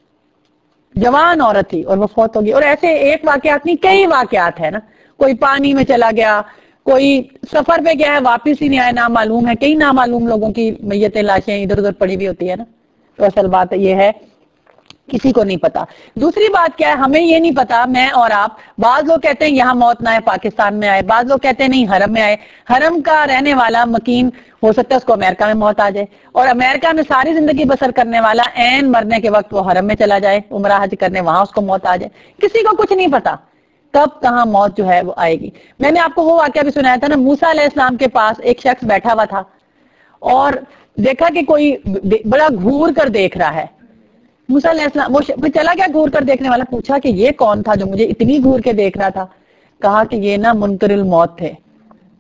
جوان عورت تھی اور وہ فوت ہو گئی. اور ایسے ایک واقعات نہیں, کئی واقعات ہیں نا. کوئی پانی میں چلا گیا, کوئی سفر پہ گیا ہے واپس ہی نہیں آیا, نامعلوم ہے. کئی نامعلوم لوگوں کی میتیں, لاشیں ادھر ادھر پڑی ہوئی ہوتی ہے نا. تو اصل بات یہ ہے کسی کو نہیں پتا. دوسری بات کیا ہے, ہمیں یہ نہیں پتا, میں اور آپ, بعض لوگ کہتے ہیں یہاں موت نہ آئے پاکستان میں آئے, بعض لوگ کہتے ہیں نہیں حرم میں آئے. حرم کا رہنے والا مکین ہو سکتا ہے اس کو امریکہ میں موت آ جائے, اور امریکہ میں ساری زندگی بسر کرنے والا عین مرنے کے وقت وہ حرم میں چلا جائے عمرہ حج کرنے, وہاں اس کو موت آ جائے. کسی کو کچھ نہیں پتا کب کہاں موت جو ہے وہ آئے گی. میں نے آپ کو وہ واقعہ بھی سنایا تھا نا, موسیٰ علیہ السلام کے پاس ایک شخص بیٹھا ہوا تھا اور دیکھا کہ کوئی بڑا گھور کر دیکھ رہا ہے. موسیٰ علیہ السلام وہ چلا گیا گھور کر دیکھنے والا, پوچھا کہ یہ کون تھا جو مجھے اتنی گھور کے دیکھ رہا تھا؟ کہا کہ یہ نا منکر الموت تھے,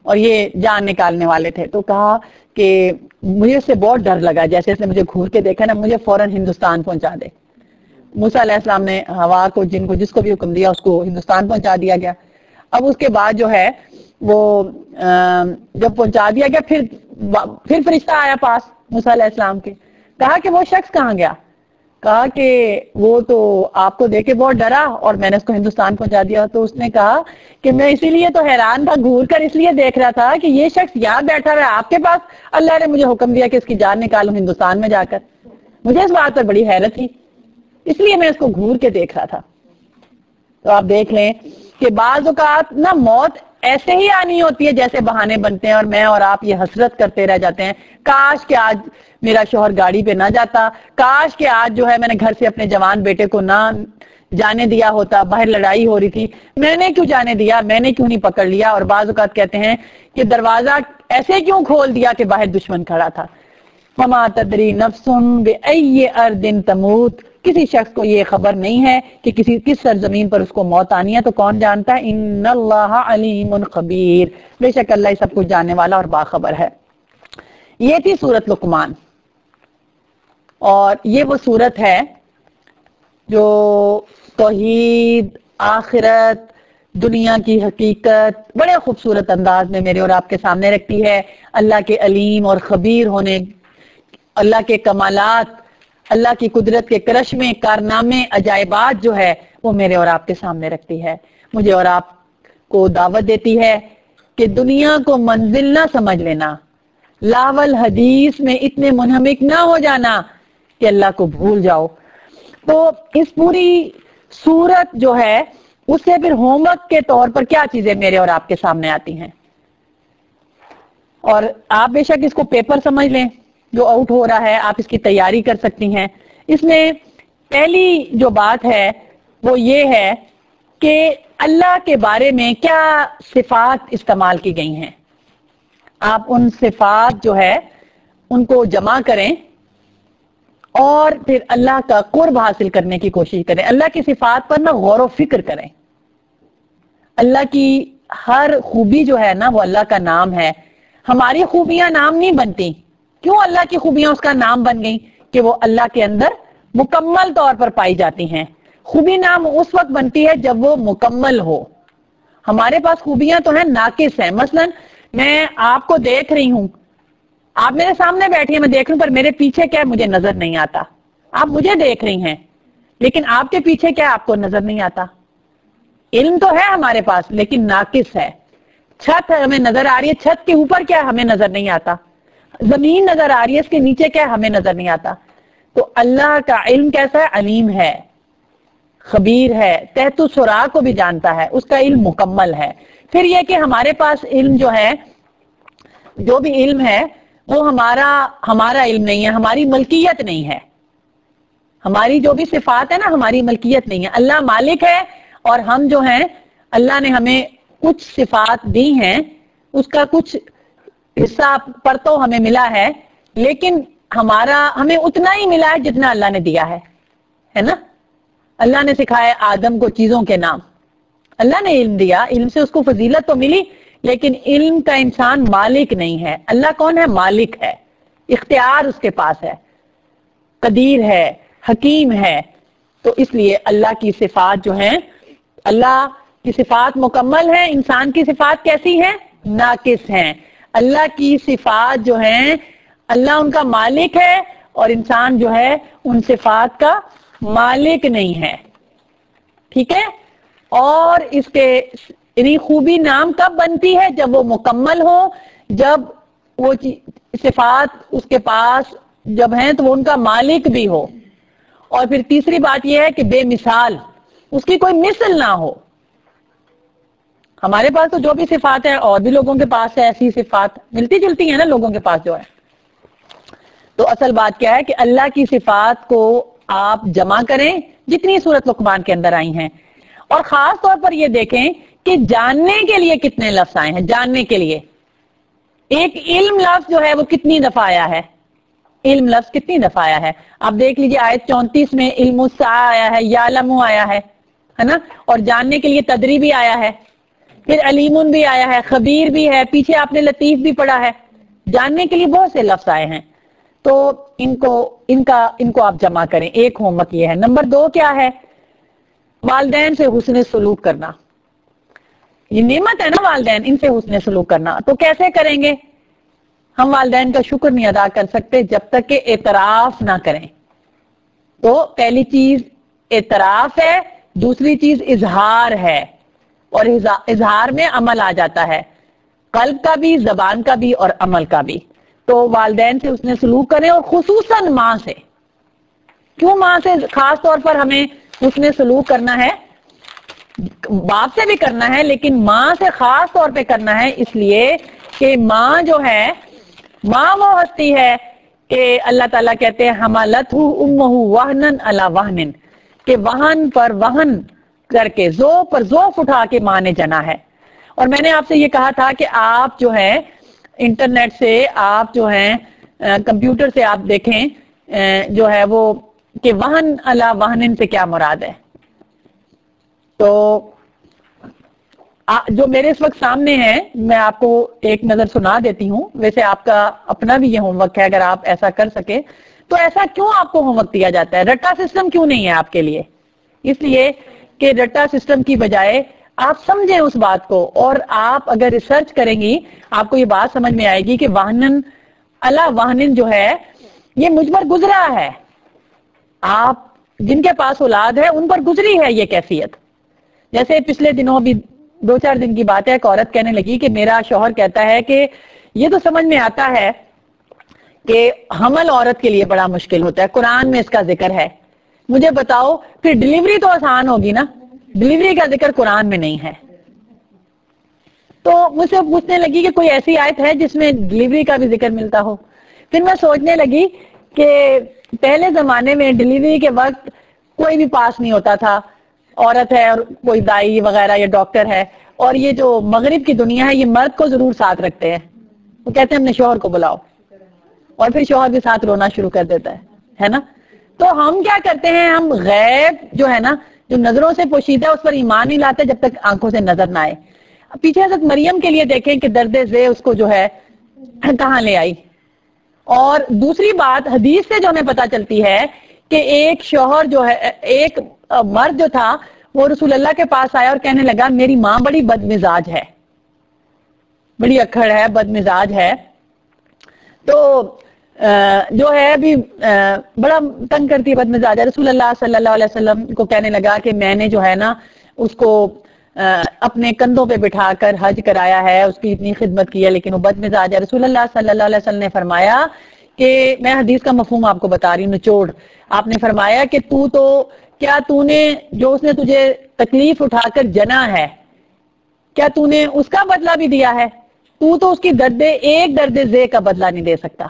اور یہ جان نکالنے والے تھے. تو کہا کہ مجھے اس سے بہت ڈر لگا, جیسے اس نے مجھے گھور کے دیکھا نا, مجھے فوراً ہندوستان پہنچا دے. موسیٰ علیہ السلام نے ہوا کو, جس کو بھی حکم دیا, اس کو ہندوستان پہنچا دیا گیا. اب اس کے بعد جو ہے وہ جب پہنچا دیا گیا, پھر فرشتہ آیا پاس موسیٰ علیہ السلام کے. کہا کہ وہ شخص کہاں گیا؟ کہا کہ وہ تو آپ کو دیکھ کے بہت ڈرا اور میں نے اس کو ہندوستان پہنچا دیا. تو اس نے کہا کہ میں اسی لیے تو حیران تھا, گھور کر اس لیے دیکھ رہا تھا کہ یہ شخص یہاں بیٹھا ہوا ہے آپ کے پاس, اللہ نے مجھے حکم دیا کہ اس کی جان نکالوں ہندوستان میں جا کر. مجھے اس بات پر بڑی حیرت تھی, اس لیے میں اس کو گھور کے دیکھ رہا تھا. تو آپ دیکھ لیں کہ بعض اوقات نا موت ایسے ہی آنی ہوتی ہے جیسے بہانے بنتے ہیں, اور میں اور آپ یہ حسرت کرتے رہ جاتے ہیں, کاش کہ آج میرا شوہر گاڑی پہ نہ جاتا, کاش کہ آج جو ہے میں نے گھر سے اپنے جوان بیٹے کو نہ جانے دیا ہوتا, باہر لڑائی ہو رہی تھی, میں نے کیوں جانے دیا, میں نے کیوں نہیں پکڑ لیا. اور بعض اوقات کہتے ہیں کہ دروازہ ایسے کیوں کھول دیا کہ باہر دشمن کھڑا تھا. وما تدری نفس بأی ارض تموت, کسی شخص کو یہ خبر نہیں ہے کہ کس سرزمین پر اس کو موت آنی ہے. تو کون جانتا ہے؟ ان اللہ علیم خبیر, بے شک اللہ سب کچھ جاننے والا اور باخبر ہے. یہ تھی سورۃ لقمان, اور یہ وہ سورت ہے جو توحید, آخرت, دنیا کی حقیقت بڑے خوبصورت انداز میں میرے اور آپ کے سامنے رکھتی ہے. اللہ کے علیم اور خبیر ہونے, اللہ کے کمالات, اللہ کی قدرت کے کرشمے, کارنامے, عجائبات جو ہے وہ میرے اور آپ کے سامنے رکھتی ہے. مجھے اور آپ کو دعوت دیتی ہے کہ دنیا کو منزل نہ سمجھ لینا, لاول حدیث میں اتنے منہمک نہ ہو جانا کہ اللہ کو بھول جاؤ. تو اس پوری سورت جو ہے اس سے پھر ہوم ورک کے طور پر کیا چیزیں میرے اور آپ کے سامنے آتی ہیں, اور آپ بے شک اس کو پیپر سمجھ لیں جو آؤٹ ہو رہا ہے, آپ اس کی تیاری کر سکتی ہیں. اس میں پہلی جو بات ہے وہ یہ ہے کہ اللہ کے بارے میں کیا صفات استعمال کی گئی ہیں. آپ ان صفات جو ہے ان کو جمع کریں اور پھر اللہ کا قرب حاصل کرنے کی کوشش کریں. اللہ کی صفات پر نا غور و فکر کریں. اللہ کی ہر خوبی جو ہے نا وہ اللہ کا نام ہے. ہماری خوبیاں نام نہیں بنتی. کیوں اللہ کی خوبیاں اس کا نام بن گئی؟ کہ وہ اللہ کے اندر مکمل طور پر پائی جاتی ہیں. خوبی نام اس وقت بنتی ہے جب وہ مکمل ہو. ہمارے پاس خوبیاں تو ہیں, ناقص ہیں. مثلا میں آپ کو دیکھ رہی ہوں, آپ میرے سامنے بیٹھی ہیں, میں دیکھ رہی ہوں, پر میرے پیچھے کیا مجھے نظر نہیں آتا. آپ مجھے دیکھ رہی ہیں لیکن آپ کے پیچھے کیا آپ کو نظر نہیں آتا. علم تو ہے ہمارے پاس لیکن ناقص ہے. چھت ہمیں نظر آ رہی ہے, چھت کے اوپر کیا ہمیں نظر نہیں آتا. زمین نظر آ رہی ہے, اس کے نیچے کیا ہمیں نظر نہیں آتا. تو اللہ کا علم کیسا ہے؟ علیم ہے, خبیر ہے, تحت السراء کو بھی جانتا ہے, اس کا علم مکمل ہے. پھر یہ کہ ہمارے پاس علم جو ہے, جو بھی علم ہے وہ ہمارا علم نہیں ہے, ہماری ملکیت نہیں ہے. ہماری جو بھی صفات ہے نا ہماری ملکیت نہیں ہے. اللہ مالک ہے اور ہم جو ہیں اللہ نے ہمیں کچھ صفات دی ہیں, اس کا کچھ حصہ پر تو ہمیں ملا ہے, لیکن ہمیں اتنا ہی ملا ہے جتنا اللہ نے دیا ہے نا. اللہ نے سکھایا آدم کو چیزوں کے نام, اللہ نے علم دیا, علم سے اس کو فضیلت تو ملی, لیکن علم کا انسان مالک نہیں ہے. اللہ کون ہے؟ مالک ہے, اختیار اس کے پاس ہے, قدیر ہے, حکیم ہے. تو اس لیے اللہ کی صفات جو ہیں, اللہ کی صفات مکمل ہیں, انسان کی صفات کیسی ہیں؟ ناقص ہیں. اللہ کی صفات جو ہیں اللہ ان کا مالک ہے اور انسان جو ہے ان صفات کا مالک نہیں ہے. ٹھیک ہے. اور اس کے یعنی خوبی نام کب بنتی ہے؟ جب وہ مکمل ہو, جب وہ صفات اس کے پاس جب ہیں تو وہ ان کا مالک بھی ہو. اور پھر تیسری بات یہ ہے کہ بے مثال, اس کی کوئی مثل نہ ہو. ہمارے پاس تو جو بھی صفات ہیں اور بھی لوگوں کے پاس ہے, ایسی صفات ملتی جلتی ہیں نا لوگوں کے پاس جو ہے. تو اصل بات کیا ہے کہ اللہ کی صفات کو آپ جمع کریں جتنی سورۃ لقمان کے اندر آئی ہیں, اور خاص طور پر یہ دیکھیں کہ جاننے کے لیے کتنے لفظ آئے ہیں. جاننے کے لیے ایک علم لفظ جو ہے وہ کتنی دفعہ آیا ہے؟ علم لفظ کتنی دفعہ آیا ہے؟ آپ دیکھ لیجئے آیت 34 میں علم الساعہ آیا ہے, یعلم آیا ہے نا, اور جاننے کے لیے تدری بھی آیا ہے. پھر علیمن بھی آیا ہے, خبیر بھی ہے, پیچھے آپ نے لطیف بھی پڑھا ہے, جاننے کے لیے بہت سے لفظ آئے ہیں. تو ان کو آپ جمع کریں. ایک ہوم ورک یہ ہے. نمبر 2 کیا ہے؟ والدین سے حسن سلوک کرنا. یہ نعمت ہے نا والدین, ان سے حسن سلوک کرنا. تو کیسے کریں گے؟ ہم والدین کا شکر نہیں ادا کر سکتے جب تک کہ اعتراف نہ کریں. تو پہلی چیز اعتراف ہے, دوسری چیز اظہار ہے, اور اظہار میں عمل آ جاتا ہے, قلب کا بھی, زبان کا بھی اور عمل کا بھی. تو والدین سے اس نے سلوک کریں, اور خصوصاً ماں سے. کیوں ماں سے خاص طور پر ہمیں اس نے سلوک کرنا ہے؟ باپ سے بھی کرنا ہے لیکن ماں سے خاص طور پہ کرنا ہے, اس لیے کہ ماں جو ہے, ماں وہ ہستی ہے کہ اللہ تعالیٰ کہتے ہیں حملتہ امہ وہنن علی وہن, کہ وہن پر وہن کر کے, ذو پر ذوف اٹھا کے ماں نے جنا ہے. اور میں نے آپ سے یہ کہا تھا کہ آپ جو ہے انٹرنیٹ سے, آپ جو ہیں کمپیوٹر سے آپ دیکھیں جو ہے وہ کہ وہن علی وہن سے کیا مراد ہے. تو جو میرے اس وقت سامنے ہے, میں آپ کو ایک نظر سنا دیتی ہوں. ویسے آپ کا اپنا بھی یہ ہوم ورک ہے, اگر آپ ایسا کر سکے تو. ایسا کیوں آپ کو ہوم ورک دیا جاتا ہے؟ رٹا سسٹم کیوں نہیں ہے آپ کے لیے؟ اس لیے کہ رٹا سسٹم کی بجائے آپ سمجھیں اس بات کو, اور آپ اگر ریسرچ کریں گی آپ کو یہ بات سمجھ میں آئے گی کہ واہنن علی واہنن جو ہے یہ مجھ پر گزرا ہے. آپ جن کے پاس اولاد ہے ان پر گزری ہے یہ کیفیت. جیسے پچھلے دنوں بھی 2-4 دن کی بات ہے, ایک عورت کہنے لگی کہ میرا شوہر کہتا ہے کہ یہ تو سمجھ میں آتا ہے کہ حمل عورت کے لیے بڑا مشکل ہوتا ہے, قرآن میں اس کا ذکر ہے, مجھے بتاؤ پھر ڈیلیوری تو آسان ہوگی نا, ڈیلیوری کا ذکر قرآن میں نہیں ہے. تو مجھ سے پوچھنے لگی کہ کوئی ایسی آیت ہے جس میں ڈیلیوری کا بھی ذکر ملتا ہو. پھر میں سوچنے لگی کہ پہلے زمانے میں ڈیلیوری کے وقت کوئی بھی پاس نہیں ہوتا تھا, عورت ہے اور کوئی دائی وغیرہ یا ڈاکٹر ہے, اور یہ جو مغرب کی دنیا ہے یہ مرد کو ضرور ساتھ رکھتے ہیں. وہ کہتے ہیں اپنے شوہر کو بلاؤ, اور پھر شوہر بھی ساتھ رونا شروع کر دیتا ہے نا. تو ہم کیا کرتے ہیں, ہم غیب جو ہے نا, جو نظروں سے پوشیدہ اس پر ایمان نہیں لاتے جب تک آنکھوں سے نظر نہ آئے. پیچھے حضرت مریم کے لیے دیکھیں کہ درد ذے اس کو جو ہے کہاں لے آئی. اور دوسری بات حدیث سے جو ہمیں پتہ چلتی ہے کہ ایک شوہر جو ہے, ایک مرد جو تھا وہ رسول اللہ کے پاس آیا اور کہنے لگا میری ماں بڑی بد مزاج ہے, بڑی اکھڑ ہے, بد مزاج ہے, تو جو ہے ابھی بڑا تنگ کرتی ہے, بد مزاج ہے. رسول اللہ صلی اللہ علیہ وسلم کو کہنے لگا کہ میں نے جو ہے نا اس کو اپنے کندھوں پہ بٹھا کر حج کرایا ہے, اس کی اتنی خدمت کی ہے, لیکن وہ بد مزاج ہے. رسول اللہ صلی اللہ علیہ وسلم نے فرمایا کہ میں حدیث کا مفہوم آپ کو بتا رہی ہوں, نچوڑ. آپ نے فرمایا کہ تو نے جو اس نے تجھے تکلیف اٹھا کر جنا ہے, کیا تو نے اس کا بدلہ بھی دیا ہے؟ تو اس کی ایک درد ذے کا بدلہ نہیں دے سکتا.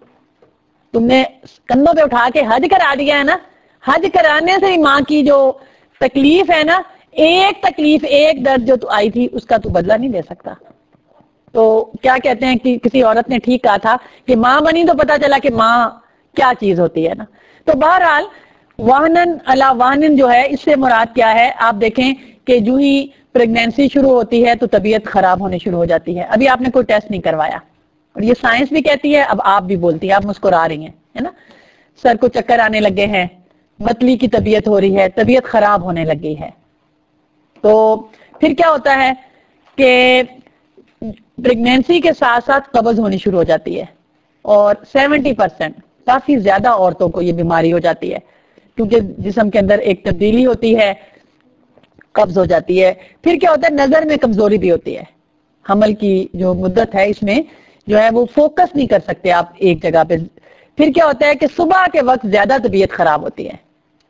تم نے کندھوں پہ اٹھا کے حج کرا دیا ہے نا, حج کرانے سے ہی ماں کی جو تکلیف ہے نا, ایک تکلیف, ایک درد جو تو آئی تھی اس کا تو بدلہ نہیں دے سکتا. تو کیا کہتے ہیں کہ کسی عورت نے ٹھیک کہا تھا کہ ماں بنی تو پتا چلا کہ ماں کیا چیز ہوتی ہے نا. تو بہرحال واہنن علی واہنن جو ہے اس سے مراد کیا ہے؟ آپ دیکھیں کہ جو ہی پریگنینسی شروع ہوتی ہے تو طبیعت خراب ہونے شروع ہو جاتی ہے. ابھی آپ نے کوئی ٹیسٹ نہیں کروایا, اور یہ سائنس بھی کہتی ہے, اب آپ بھی بولتی ہیں, آپ مسکرا رہی ہیں, ہے نا. سر کو چکر آنے لگے ہیں, متلی کی طبیعت ہو رہی ہے, طبیعت خراب ہونے لگی ہے. تو پھر کیا ہوتا ہے کہ پریگنینسی کے ساتھ ساتھ قبض ہونی شروع ہو جاتی ہے, اور 70% کافی زیادہ عورتوں کو یہ بیماری ہو جاتی ہے, کیونکہ جسم کے اندر ایک تبدیلی ہوتی ہے, قبض ہو جاتی ہے. پھر کیا ہوتا ہے, نظر میں کمزوری بھی ہوتی ہے. حمل کی جو مدت ہے اس میں جو ہے وہ فوکس نہیں کر سکتے آپ ایک جگہ پہ. پھر کیا ہوتا ہے کہ صبح کے وقت زیادہ طبیعت خراب ہوتی ہے,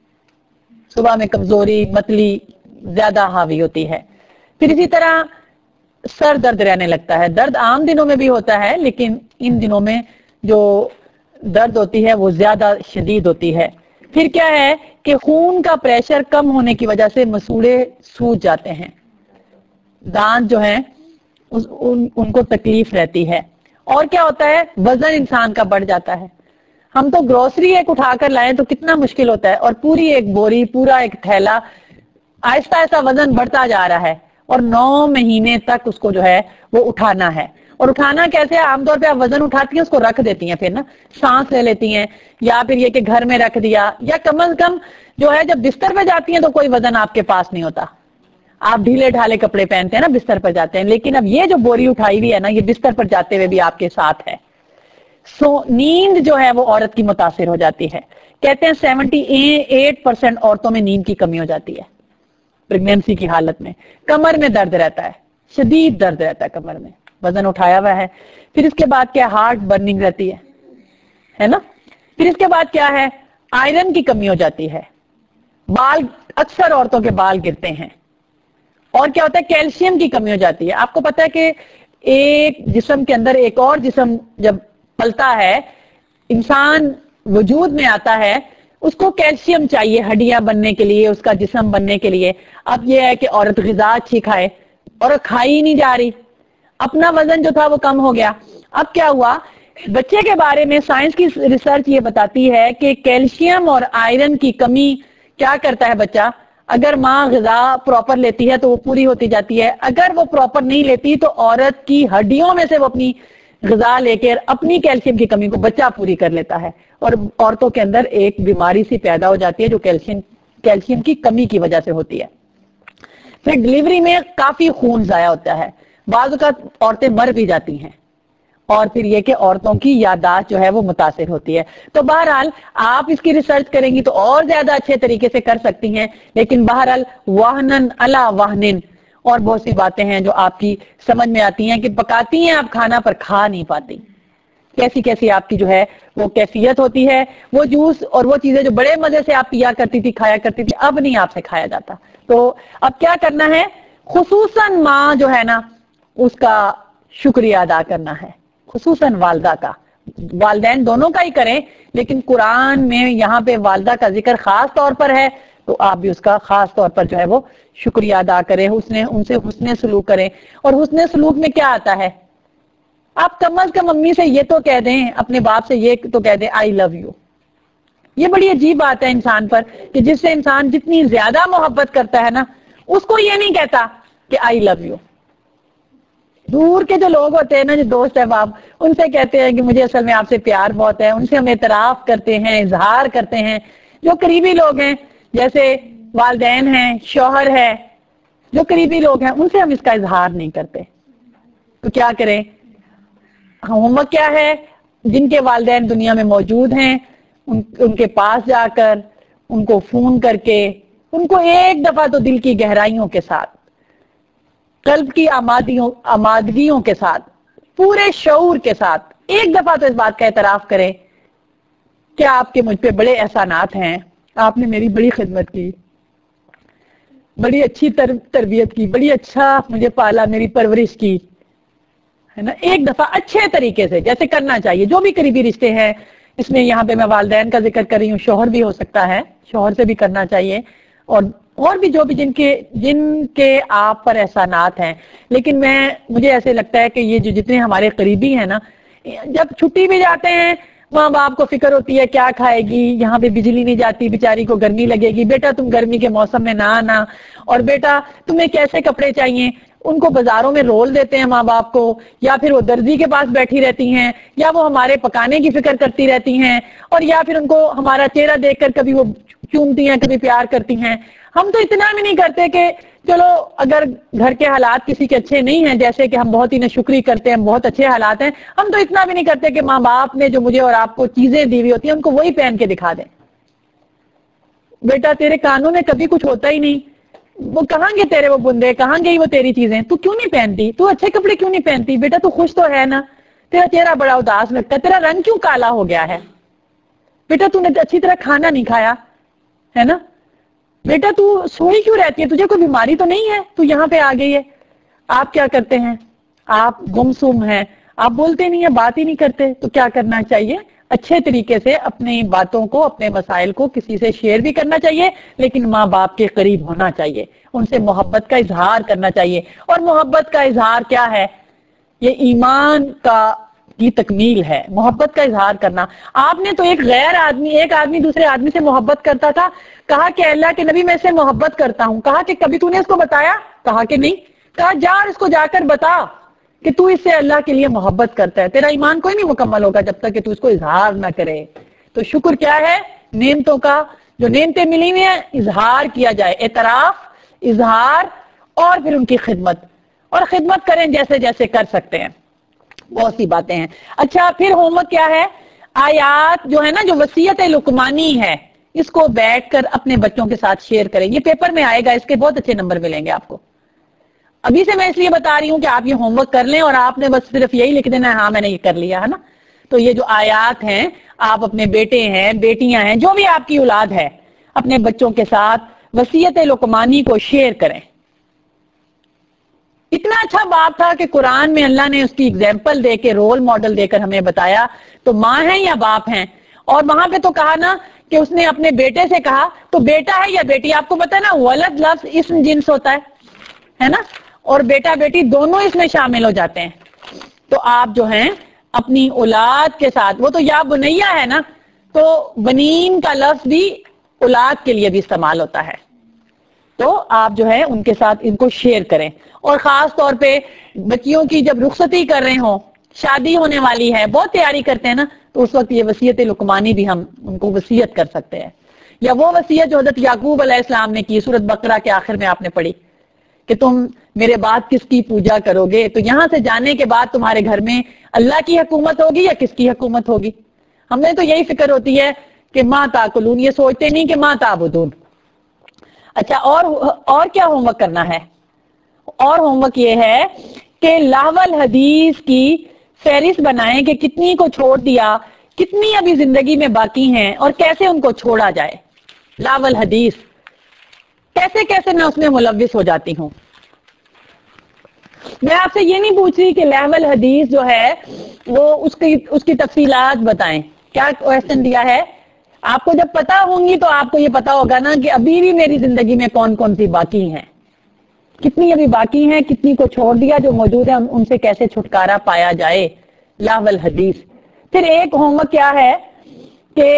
صبح میں کمزوری, متلی زیادہ حاوی ہوتی ہے. پھر اسی طرح سر درد رہنے لگتا ہے. درد عام دنوں میں بھی ہوتا ہے, لیکن ان دنوں میں جو درد ہوتی ہے وہ زیادہ شدید ہوتی ہے. پھر کیا ہے کہ خون کا پریشر کم ہونے کی وجہ سے مسوڑے سوج جاتے ہیں, دانت جو ہیں ان کو تکلیف رہتی ہے. اور کیا ہوتا ہے, وزن انسان کا بڑھ جاتا ہے. ہم تو گروسری ایک اٹھا کر لائیں تو کتنا مشکل ہوتا ہے, اور پوری ایک بوری, پورا ایک تھیلا, آہستہ آہستہ وزن بڑھتا جا رہا ہے, اور 9 مہینے تک اس کو جو ہے وہ اٹھانا ہے. اور اٹھانا کیسے؟ عام طور پہ آپ وزن اٹھاتی ہیں اس کو رکھ دیتی ہیں، پھر نا سانس لے لیتی ہیں، یا پھر یہ کہ گھر میں رکھ دیا، یا کم از کم جو ہے جب بستر پہ جاتی ہیں تو کوئی وزن آپ کے پاس نہیں ہوتا، آپ ڈھیلے ڈھالے کپڑے پہنتے ہیں نا بستر پر جاتے ہیں. لیکن اب یہ جو بوری اٹھائی ہوئی ہے نا یہ بستر پر جاتے ہوئے بھی آپ کے ساتھ ہے. نیند جو ہے وہ عورت کی متاثر ہو جاتی ہے. کہتے ہیں 78% عورتوں میں نیند کی کمی ہو جاتی ہے پریگنینسی کی حالت میں. کمر میں درد رہتا ہے، شدید درد رہتا ہے کمر میں، وزن اٹھایا ہوا ہے. پھر اس کے بعد کیا؟ ہارٹ برننگ رہتی ہے نا. پھر اس کے بعد کیا ہے؟ آئرن کی کمی ہو جاتی ہے، بال، اکثر عورتوں کے بال گرتے ہیں. اور کیا ہوتا ہے؟ کیلشیم کی کمی ہو جاتی ہے. آپ کو پتا ہے کہ ایک جسم کے اندر ایک اور جسم جب پلتا ہے، انسان وجود میں آتا ہے، اس کو کیلشیم چاہیے ہڈیاں بننے کے لیے، اس کا جسم بننے کے لیے. اب یہ ہے کہ عورت غذا اچھی کھائے، اور کھائی ہی نہیں جا رہی، اپنا وزن جو تھا وہ کم ہو گیا. اب کیا ہوا؟ بچے کے بارے میں سائنس کی ریسرچ یہ بتاتی ہے کہ کیلشیم اور آئرن کی کمی کیا کرتا ہے بچہ؟ اگر ماں غذا پراپر لیتی ہے تو وہ پوری ہوتی جاتی ہے، اگر وہ پراپر نہیں لیتی تو عورت کی ہڈیوں میں سے وہ اپنی غذا لے کے اپنی کیلشیم کی کمی کو بچہ پوری کر لیتا ہے. اور عورتوں کے اندر ایک بیماری سی پیدا ہو جاتی ہے جو کیلشیم کی کمی کی وجہ سے ہوتی ہے. پھر ڈلیوری میں کافی خون ضائع ہوتا ہے، بعض اوقات عورتیں مر بھی جاتی ہیں. اور پھر یہ کہ عورتوں کی یادداشت جو ہے وہ متاثر ہوتی ہے. تو بہرحال آپ اس کی ریسرچ کریں گی تو اور زیادہ اچھے طریقے سے کر سکتی ہیں. لیکن بہرحال واہنن علی واہنن، اور بہت سی باتیں ہیں جو آپ کی سمجھ میں آتی ہیں کہ پکاتی ہیں آپ کھانا پر کھا نہیں پاتی. کیسی کیسی آپ کی جو ہے وہ کیفیت ہوتی ہے. وہ جوس اور وہ چیزیں جو بڑے مزے سے آپ پیا کرتی تھی، کھایا کرتی تھی، اب نہیں آپ سے کھایا جاتا. تو اب کیا کرنا ہے؟ خصوصاً ماں جو ہے نا اس کا شکریہ ادا کرنا ہے، خصوصاً والدہ کا. والدین دونوں کا ہی کریں، لیکن قرآن میں یہاں پہ والدہ کا ذکر خاص طور پر ہے، تو آپ بھی اس کا خاص طور پر جو ہے وہ شکریہ ادا کریں، ان سے حسن سلوک کریں. اور حسن سلوک میں کیا آتا ہے؟ آپ کم از کم امی سے یہ تو کہہ دیں، اپنے باپ سے یہ تو کہہ دیں آئی لو یو. یہ بڑی عجیب بات ہے انسان پر کہ جس سے انسان جتنی زیادہ محبت کرتا ہے نا اس کو یہ نہیں کہتا کہ آئی لو یو. دور کے جو لوگ ہوتے ہیں نا، جو دوست احباب، ان سے کہتے ہیں کہ مجھے اصل میں آپ سے پیار بہت ہے، ان سے ہم اعتراف کرتے ہیں، اظہار کرتے ہیں. جو قریبی لوگ ہیں جیسے والدین ہیں، شوہر ہے، جو قریبی لوگ ہیں ان سے ہم اس کا اظہار نہیں کرتے. تو کیا کریں؟ ہوم ورک کیا ہے؟ جن کے والدین دنیا میں موجود ہیں ان کے پاس جا کر، ان کو فون کر کے، ان کو ایک دفعہ تو دل کی گہرائیوں کے ساتھ، قلب کی آمادگیوں کے ساتھ، پورے شعور کے ساتھ ایک دفعہ تو اس بات کا اعتراف کریں کہ آپ کے مجھ پہ بڑے احسانات ہیں، آپ نے میری بڑی خدمت کی، بڑی اچھی تربیت کی، بڑی اچھا مجھے پالا، میری پرورش کی، ہے نا. ایک دفعہ اچھے طریقے سے جیسے کرنا چاہیے. جو بھی قریبی رشتے ہیں، اس میں یہاں پہ میں والدین کا ذکر کر رہی ہوں، شوہر بھی ہو سکتا ہے، شوہر سے بھی کرنا چاہیے، اور بھی جو بھی جن کے آپ پر احسانات ہیں. لیکن مجھے ایسے لگتا ہے کہ یہ جو جتنے ہمارے قریبی ہیں نا، جب چھٹی بھی جاتے ہیں ماں باپ کو فکر ہوتی ہے کیا کھائے گی، یہاں پہ بجلی نہیں جاتی، بیچاری کو گرمی لگے گی، بیٹا تم گرمی کے موسم میں نہ آنا، اور بیٹا تمہیں کیسے کپڑے چاہیے. ان کو بازاروں میں رول دیتے ہیں ماں باپ کو، یا پھر وہ درزی کے پاس بیٹھی رہتی ہیں، یا وہ ہمارے پکانے کی فکر کرتی رہتی ہیں، اور یا پھر ان کو ہمارا چہرہ دیکھ کر کبھی وہ چومتی ہیں، کبھی پیار کرتی ہیں. ہم تو اتنا بھی نہیں کرتے کہ چلو اگر گھر کے حالات کسی کے اچھے نہیں ہیں، جیسے کہ ہم بہت ہی ناشکری کرتے ہیں، بہت اچھے حالات ہیں، ہم تو اتنا بھی نہیں کرتے کہ ماں باپ نے جو مجھے اور آپ کو چیزیں دی ہوئی ہوتی ہیں ان کو وہی پہن کے دکھا دیں. بیٹا تیرے کانوں میں کبھی کچھ ہوتا ہی نہیں، وہ کہاں گے تیرے وہ بندے، کہاں گئی وہ تیری چیزیں، تو کیوں نہیں پہنتی، تو اچھے کپڑے کیوں نہیں پہنتی، بیٹا تو خوش تو ہے نا، تیرا چہرہ بڑا اداس لگتا ہے، تیرا رنگ کیوں کالا ہو گیا ہے، بیٹا تو نے اچھی طرح کھانا نہیں کھایا ہے نا، بیٹا تو سوئی کیوں رہتی ہے، تجھے کوئی بیماری تو نہیں ہے، تو یہاں پہ آ گئی ہے. آپ کیا کرتے ہیں؟ آپ گمسم ہیں، آپ بولتے نہیں ہیں، بات ہی نہیں کرتے. تو کیا کرنا چاہیے؟ اچھے طریقے سے اپنی باتوں کو، اپنے مسائل کو کسی سے شیئر بھی کرنا چاہیے، لیکن ماں باپ کے قریب ہونا چاہیے، ان سے محبت کا اظہار کرنا چاہیے. اور محبت کا اظہار کیا ہے؟ یہ ایمان کی تکمیل ہے، محبت کا اظہار کرنا. آپ نے تو ایک آدمی دوسرے آدمی سے محبت کرتا تھا، کہا کہ اللہ کے نبی میں سے محبت کرتا ہوں، کہا کہ کبھی تو نے اس کو بتایا، کہا کہ نہیں. کہا جا اور اس کو جا کر بتا کہ تو اس سے اللہ کے لیے محبت کرتا ہے. تیرا ایمان کوئی نہیں مکمل ہوگا جب تک کہ تو اس کو اظہار نہ کرے. تو شکر کیا ہے؟ نعمتوں کا، جو نعمتیں ملی ہوئی ہیں اظہار کیا جائے، اعتراف، اظہار، اور پھر ان کی خدمت، اور خدمت کریں جیسے جیسے کر سکتے ہیں. بہت سی باتیں ہیں. اچھا پھر ہوم ورک کیا ہے؟ آیات جو ہے نا، جو وصیت لقمانی ہے، اس کو بیٹھ کر اپنے بچوں کے ساتھ شیئر کریں. یہ پیپر میں آئے گا، اس کے بہت اچھے نمبر ملیں گے آپ کو. ابھی سے میں اس لیے بتا رہی ہوں کہ آپ یہ ہوم ورک کر لیں اور آپ نے بس صرف یہی لکھ دینا ہے ہاں میں نے یہ کر لیا ہے نا. تو یہ جو آیات ہیں، آپ اپنے بیٹے ہیں، بیٹیاں ہیں، جو بھی آپ کی اولاد ہے، اپنے بچوں کے ساتھ وصیت لقمانی کو شیئر کریں. اتنا اچھا باپ تھا کہ قرآن میں اللہ نے اس کی ایگزامپل دے کے، رول ماڈل دے کر ہمیں بتایا. تو ماں ہیں یا باپ ہیں؟ اور وہاں پہ تو کہا نا کہ اس نے اپنے بیٹے سے کہا، تو بیٹا ہے یا بیٹی؟ آپ کو پتا ہے نا ولد لفظ اسم جنس ہوتا ہے نا، اور بیٹا بیٹی دونوں اس میں شامل ہو جاتے ہیں. تو آپ جو ہیں اپنی اولاد کے ساتھ، وہ تو یا بنیا ہے نا، تو بنین کا لفظ بھی اولاد کے لیے بھی استعمال ہوتا ہے. تو آپ جو ہے ان کے ساتھ ان کو شیئر کریں. اور خاص طور پہ بچیوں کی جب رخصتی کر رہے ہوں، شادی ہونے والی ہے، بہت تیاری کرتے ہیں نا، تو اس وقت یہ وصیت لقمانی بھی ہم ان کو وصیت کر سکتے ہیں. یا وہ وصیت جو حضرت یعقوب علیہ السلام نے کی، سورۃ بقرہ کے آخر میں آپ نے پڑھی کہ تم میرے بعد کس کی پوجا کرو گے. تو یہاں سے جانے کے بعد تمہارے گھر میں اللہ کی حکومت ہوگی یا کس کی حکومت ہوگی؟ ہمیں تو یہی فکر ہوتی ہے کہ ماں تاکلون، یہ سوچتے نہیں کہ ماں تعبدون. اچھا اور کیا ہوم ورک کرنا ہے؟ اور ہوم ورک یہ ہے کہ لاہو الحدیث کی فہرست بنائیں کہ کتنی کو چھوڑ دیا، کتنی ابھی زندگی میں باقی ہیں، اور کیسے ان کو چھوڑا جائے. لاہو الحدیث کیسے کیسے میں اس میں ملوث ہو جاتی ہوں. میں آپ سے یہ نہیں پوچھ رہی کہ لاہو الحدیث جو ہے وہ اس کی تفصیلات بتائیں. کیا کویسچن دیا ہے؟ آپ کو جب پتا ہوں گی تو آپ کو یہ پتا ہوگا نا کہ ابھی بھی میری زندگی میں کون کون سی باقی ہیں، کتنی ابھی باقی ہیں، کتنی کو چھوڑ دیا، جو موجود ہے ان سے کیسے چھٹکارا پایا جائے. لاہو الحدیث. پھر ایک ہوم ورک کیا ہے کہ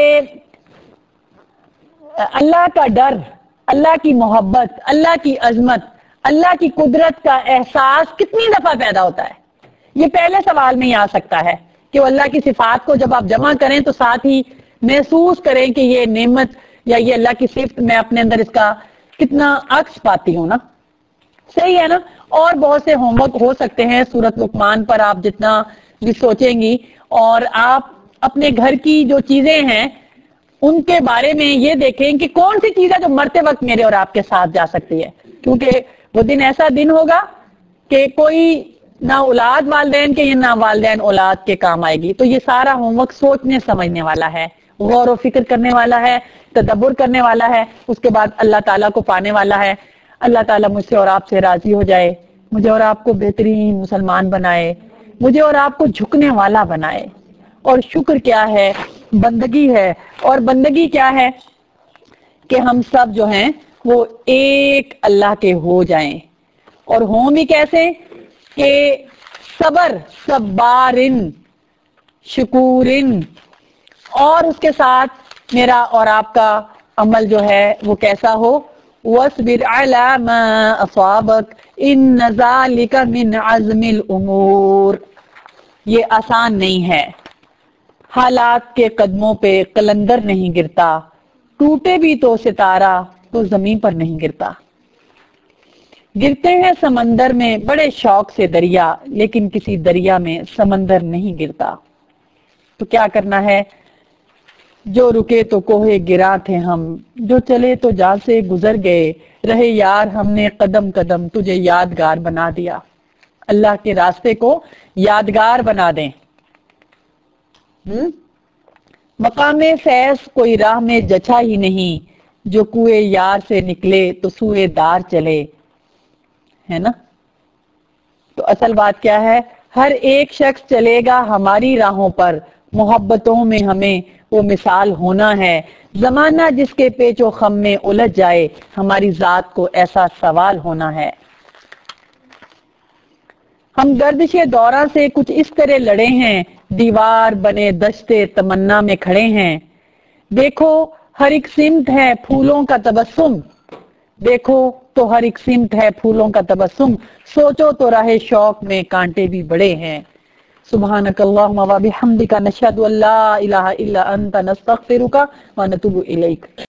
اللہ کا ڈر، اللہ کی محبت، اللہ کی عظمت، اللہ کی قدرت کا احساس کتنی دفعہ پیدا ہوتا ہے. یہ پہلے سوال میں ہی آ سکتا ہے کہ وہ اللہ کی صفات کو جب آپ جمع کریں تو ساتھ ہی محسوس کریں کہ یہ نعمت یا یہ اللہ کی صفت میں اپنے اندر اس کا کتنا عکس پاتی ہوں نا. صحیح ہے نا. اور بہت سے ہوم ورک ہو سکتے ہیں سورۃ لقمان پر، آپ جتنا بھی سوچیں گی. اور آپ اپنے گھر کی جو چیزیں ہیں ان کے بارے میں یہ دیکھیں کہ کون سی چیز ہے جو مرتے وقت میرے اور آپ کے ساتھ جا سکتی ہے. کیونکہ وہ دن ایسا دن ہوگا کہ کوئی نہ اولاد والدین کے نہ والدین اولاد کے کام آئے گی. تو یہ سارا ہوم ورک سوچنے سمجھنے والا ہے، غور و فکر کرنے والا ہے، تدبر کرنے والا ہے. اس کے بعد اللہ تعالیٰ کو پانے والا ہے. اللہ تعالیٰ مجھ سے اور آپ سے راضی ہو جائے، مجھے اور آپ کو بہترین مسلمان بنائے، مجھے اور آپ کو جھکنے والا بنائے. اور شکر کیا ہے؟ بندگی ہے. اور بندگی کیا ہے؟ کہ ہم سب جو ہیں وہ ایک اللہ کے ہو جائیں. اور ہوں بھی کیسے؟ کہ صبر، صبارن، شکورن. اور اس کے ساتھ میرا اور آپ کا عمل جو ہے وہ کیسا ہو؟ وَاصْبِرْ عَلَىٰ مَا أَصَابَكَ إِنَّ ذَلِكَ مِنْ عَزْمِ الْأُمُورِ. یہ آسان نہیں ہے. حالات کے قدموں پہ قلندر نہیں گرتا، ٹوٹے بھی تو ستارہ تو زمین پر نہیں گرتا. گرتے ہیں سمندر میں بڑے شوق سے دریا، لیکن کسی دریا میں سمندر نہیں گرتا. تو کیا کرنا ہے؟ جو رکے تو کوہ گرا تھے ہم، جو چلے تو جا سے گزر گئے، رہے یار ہم نے قدم قدم تجھے یادگار بنا دیا. اللہ کے راستے کو یادگار بنا دیں. مقام فیض کوئی راہ میں جچا ہی نہیں، جو کوئے یار سے نکلے تو سوئے دار چلے. ہے نا. تو اصل بات کیا ہے؟ ہر ایک شخص چلے گا ہماری راہوں پر، محبتوں میں ہمیں وہ مثال ہونا ہے. زمانہ جس کے پیچ و خم میں الجھ جائے، ہماری ذات کو ایسا سوال ہونا ہے. ہم گردش دورہ سے کچھ اس طرح لڑے ہیں، دیوار بنے دشتے تمنا میں کھڑے ہیں. دیکھو ہر ایک سمت ہے پھولوں کا تبسم، देखो तो हर एक सिमत है फूलों का तबस्सुम, सोचो तो राहे शौक में कांटे भी बड़े हैं। सुब्हानकल्लाहुम्मा व बिहम्दिका नशहदु अल्ला इलाहा इल्ला अंता नस्तगफिरुका व नतूबु इलैक।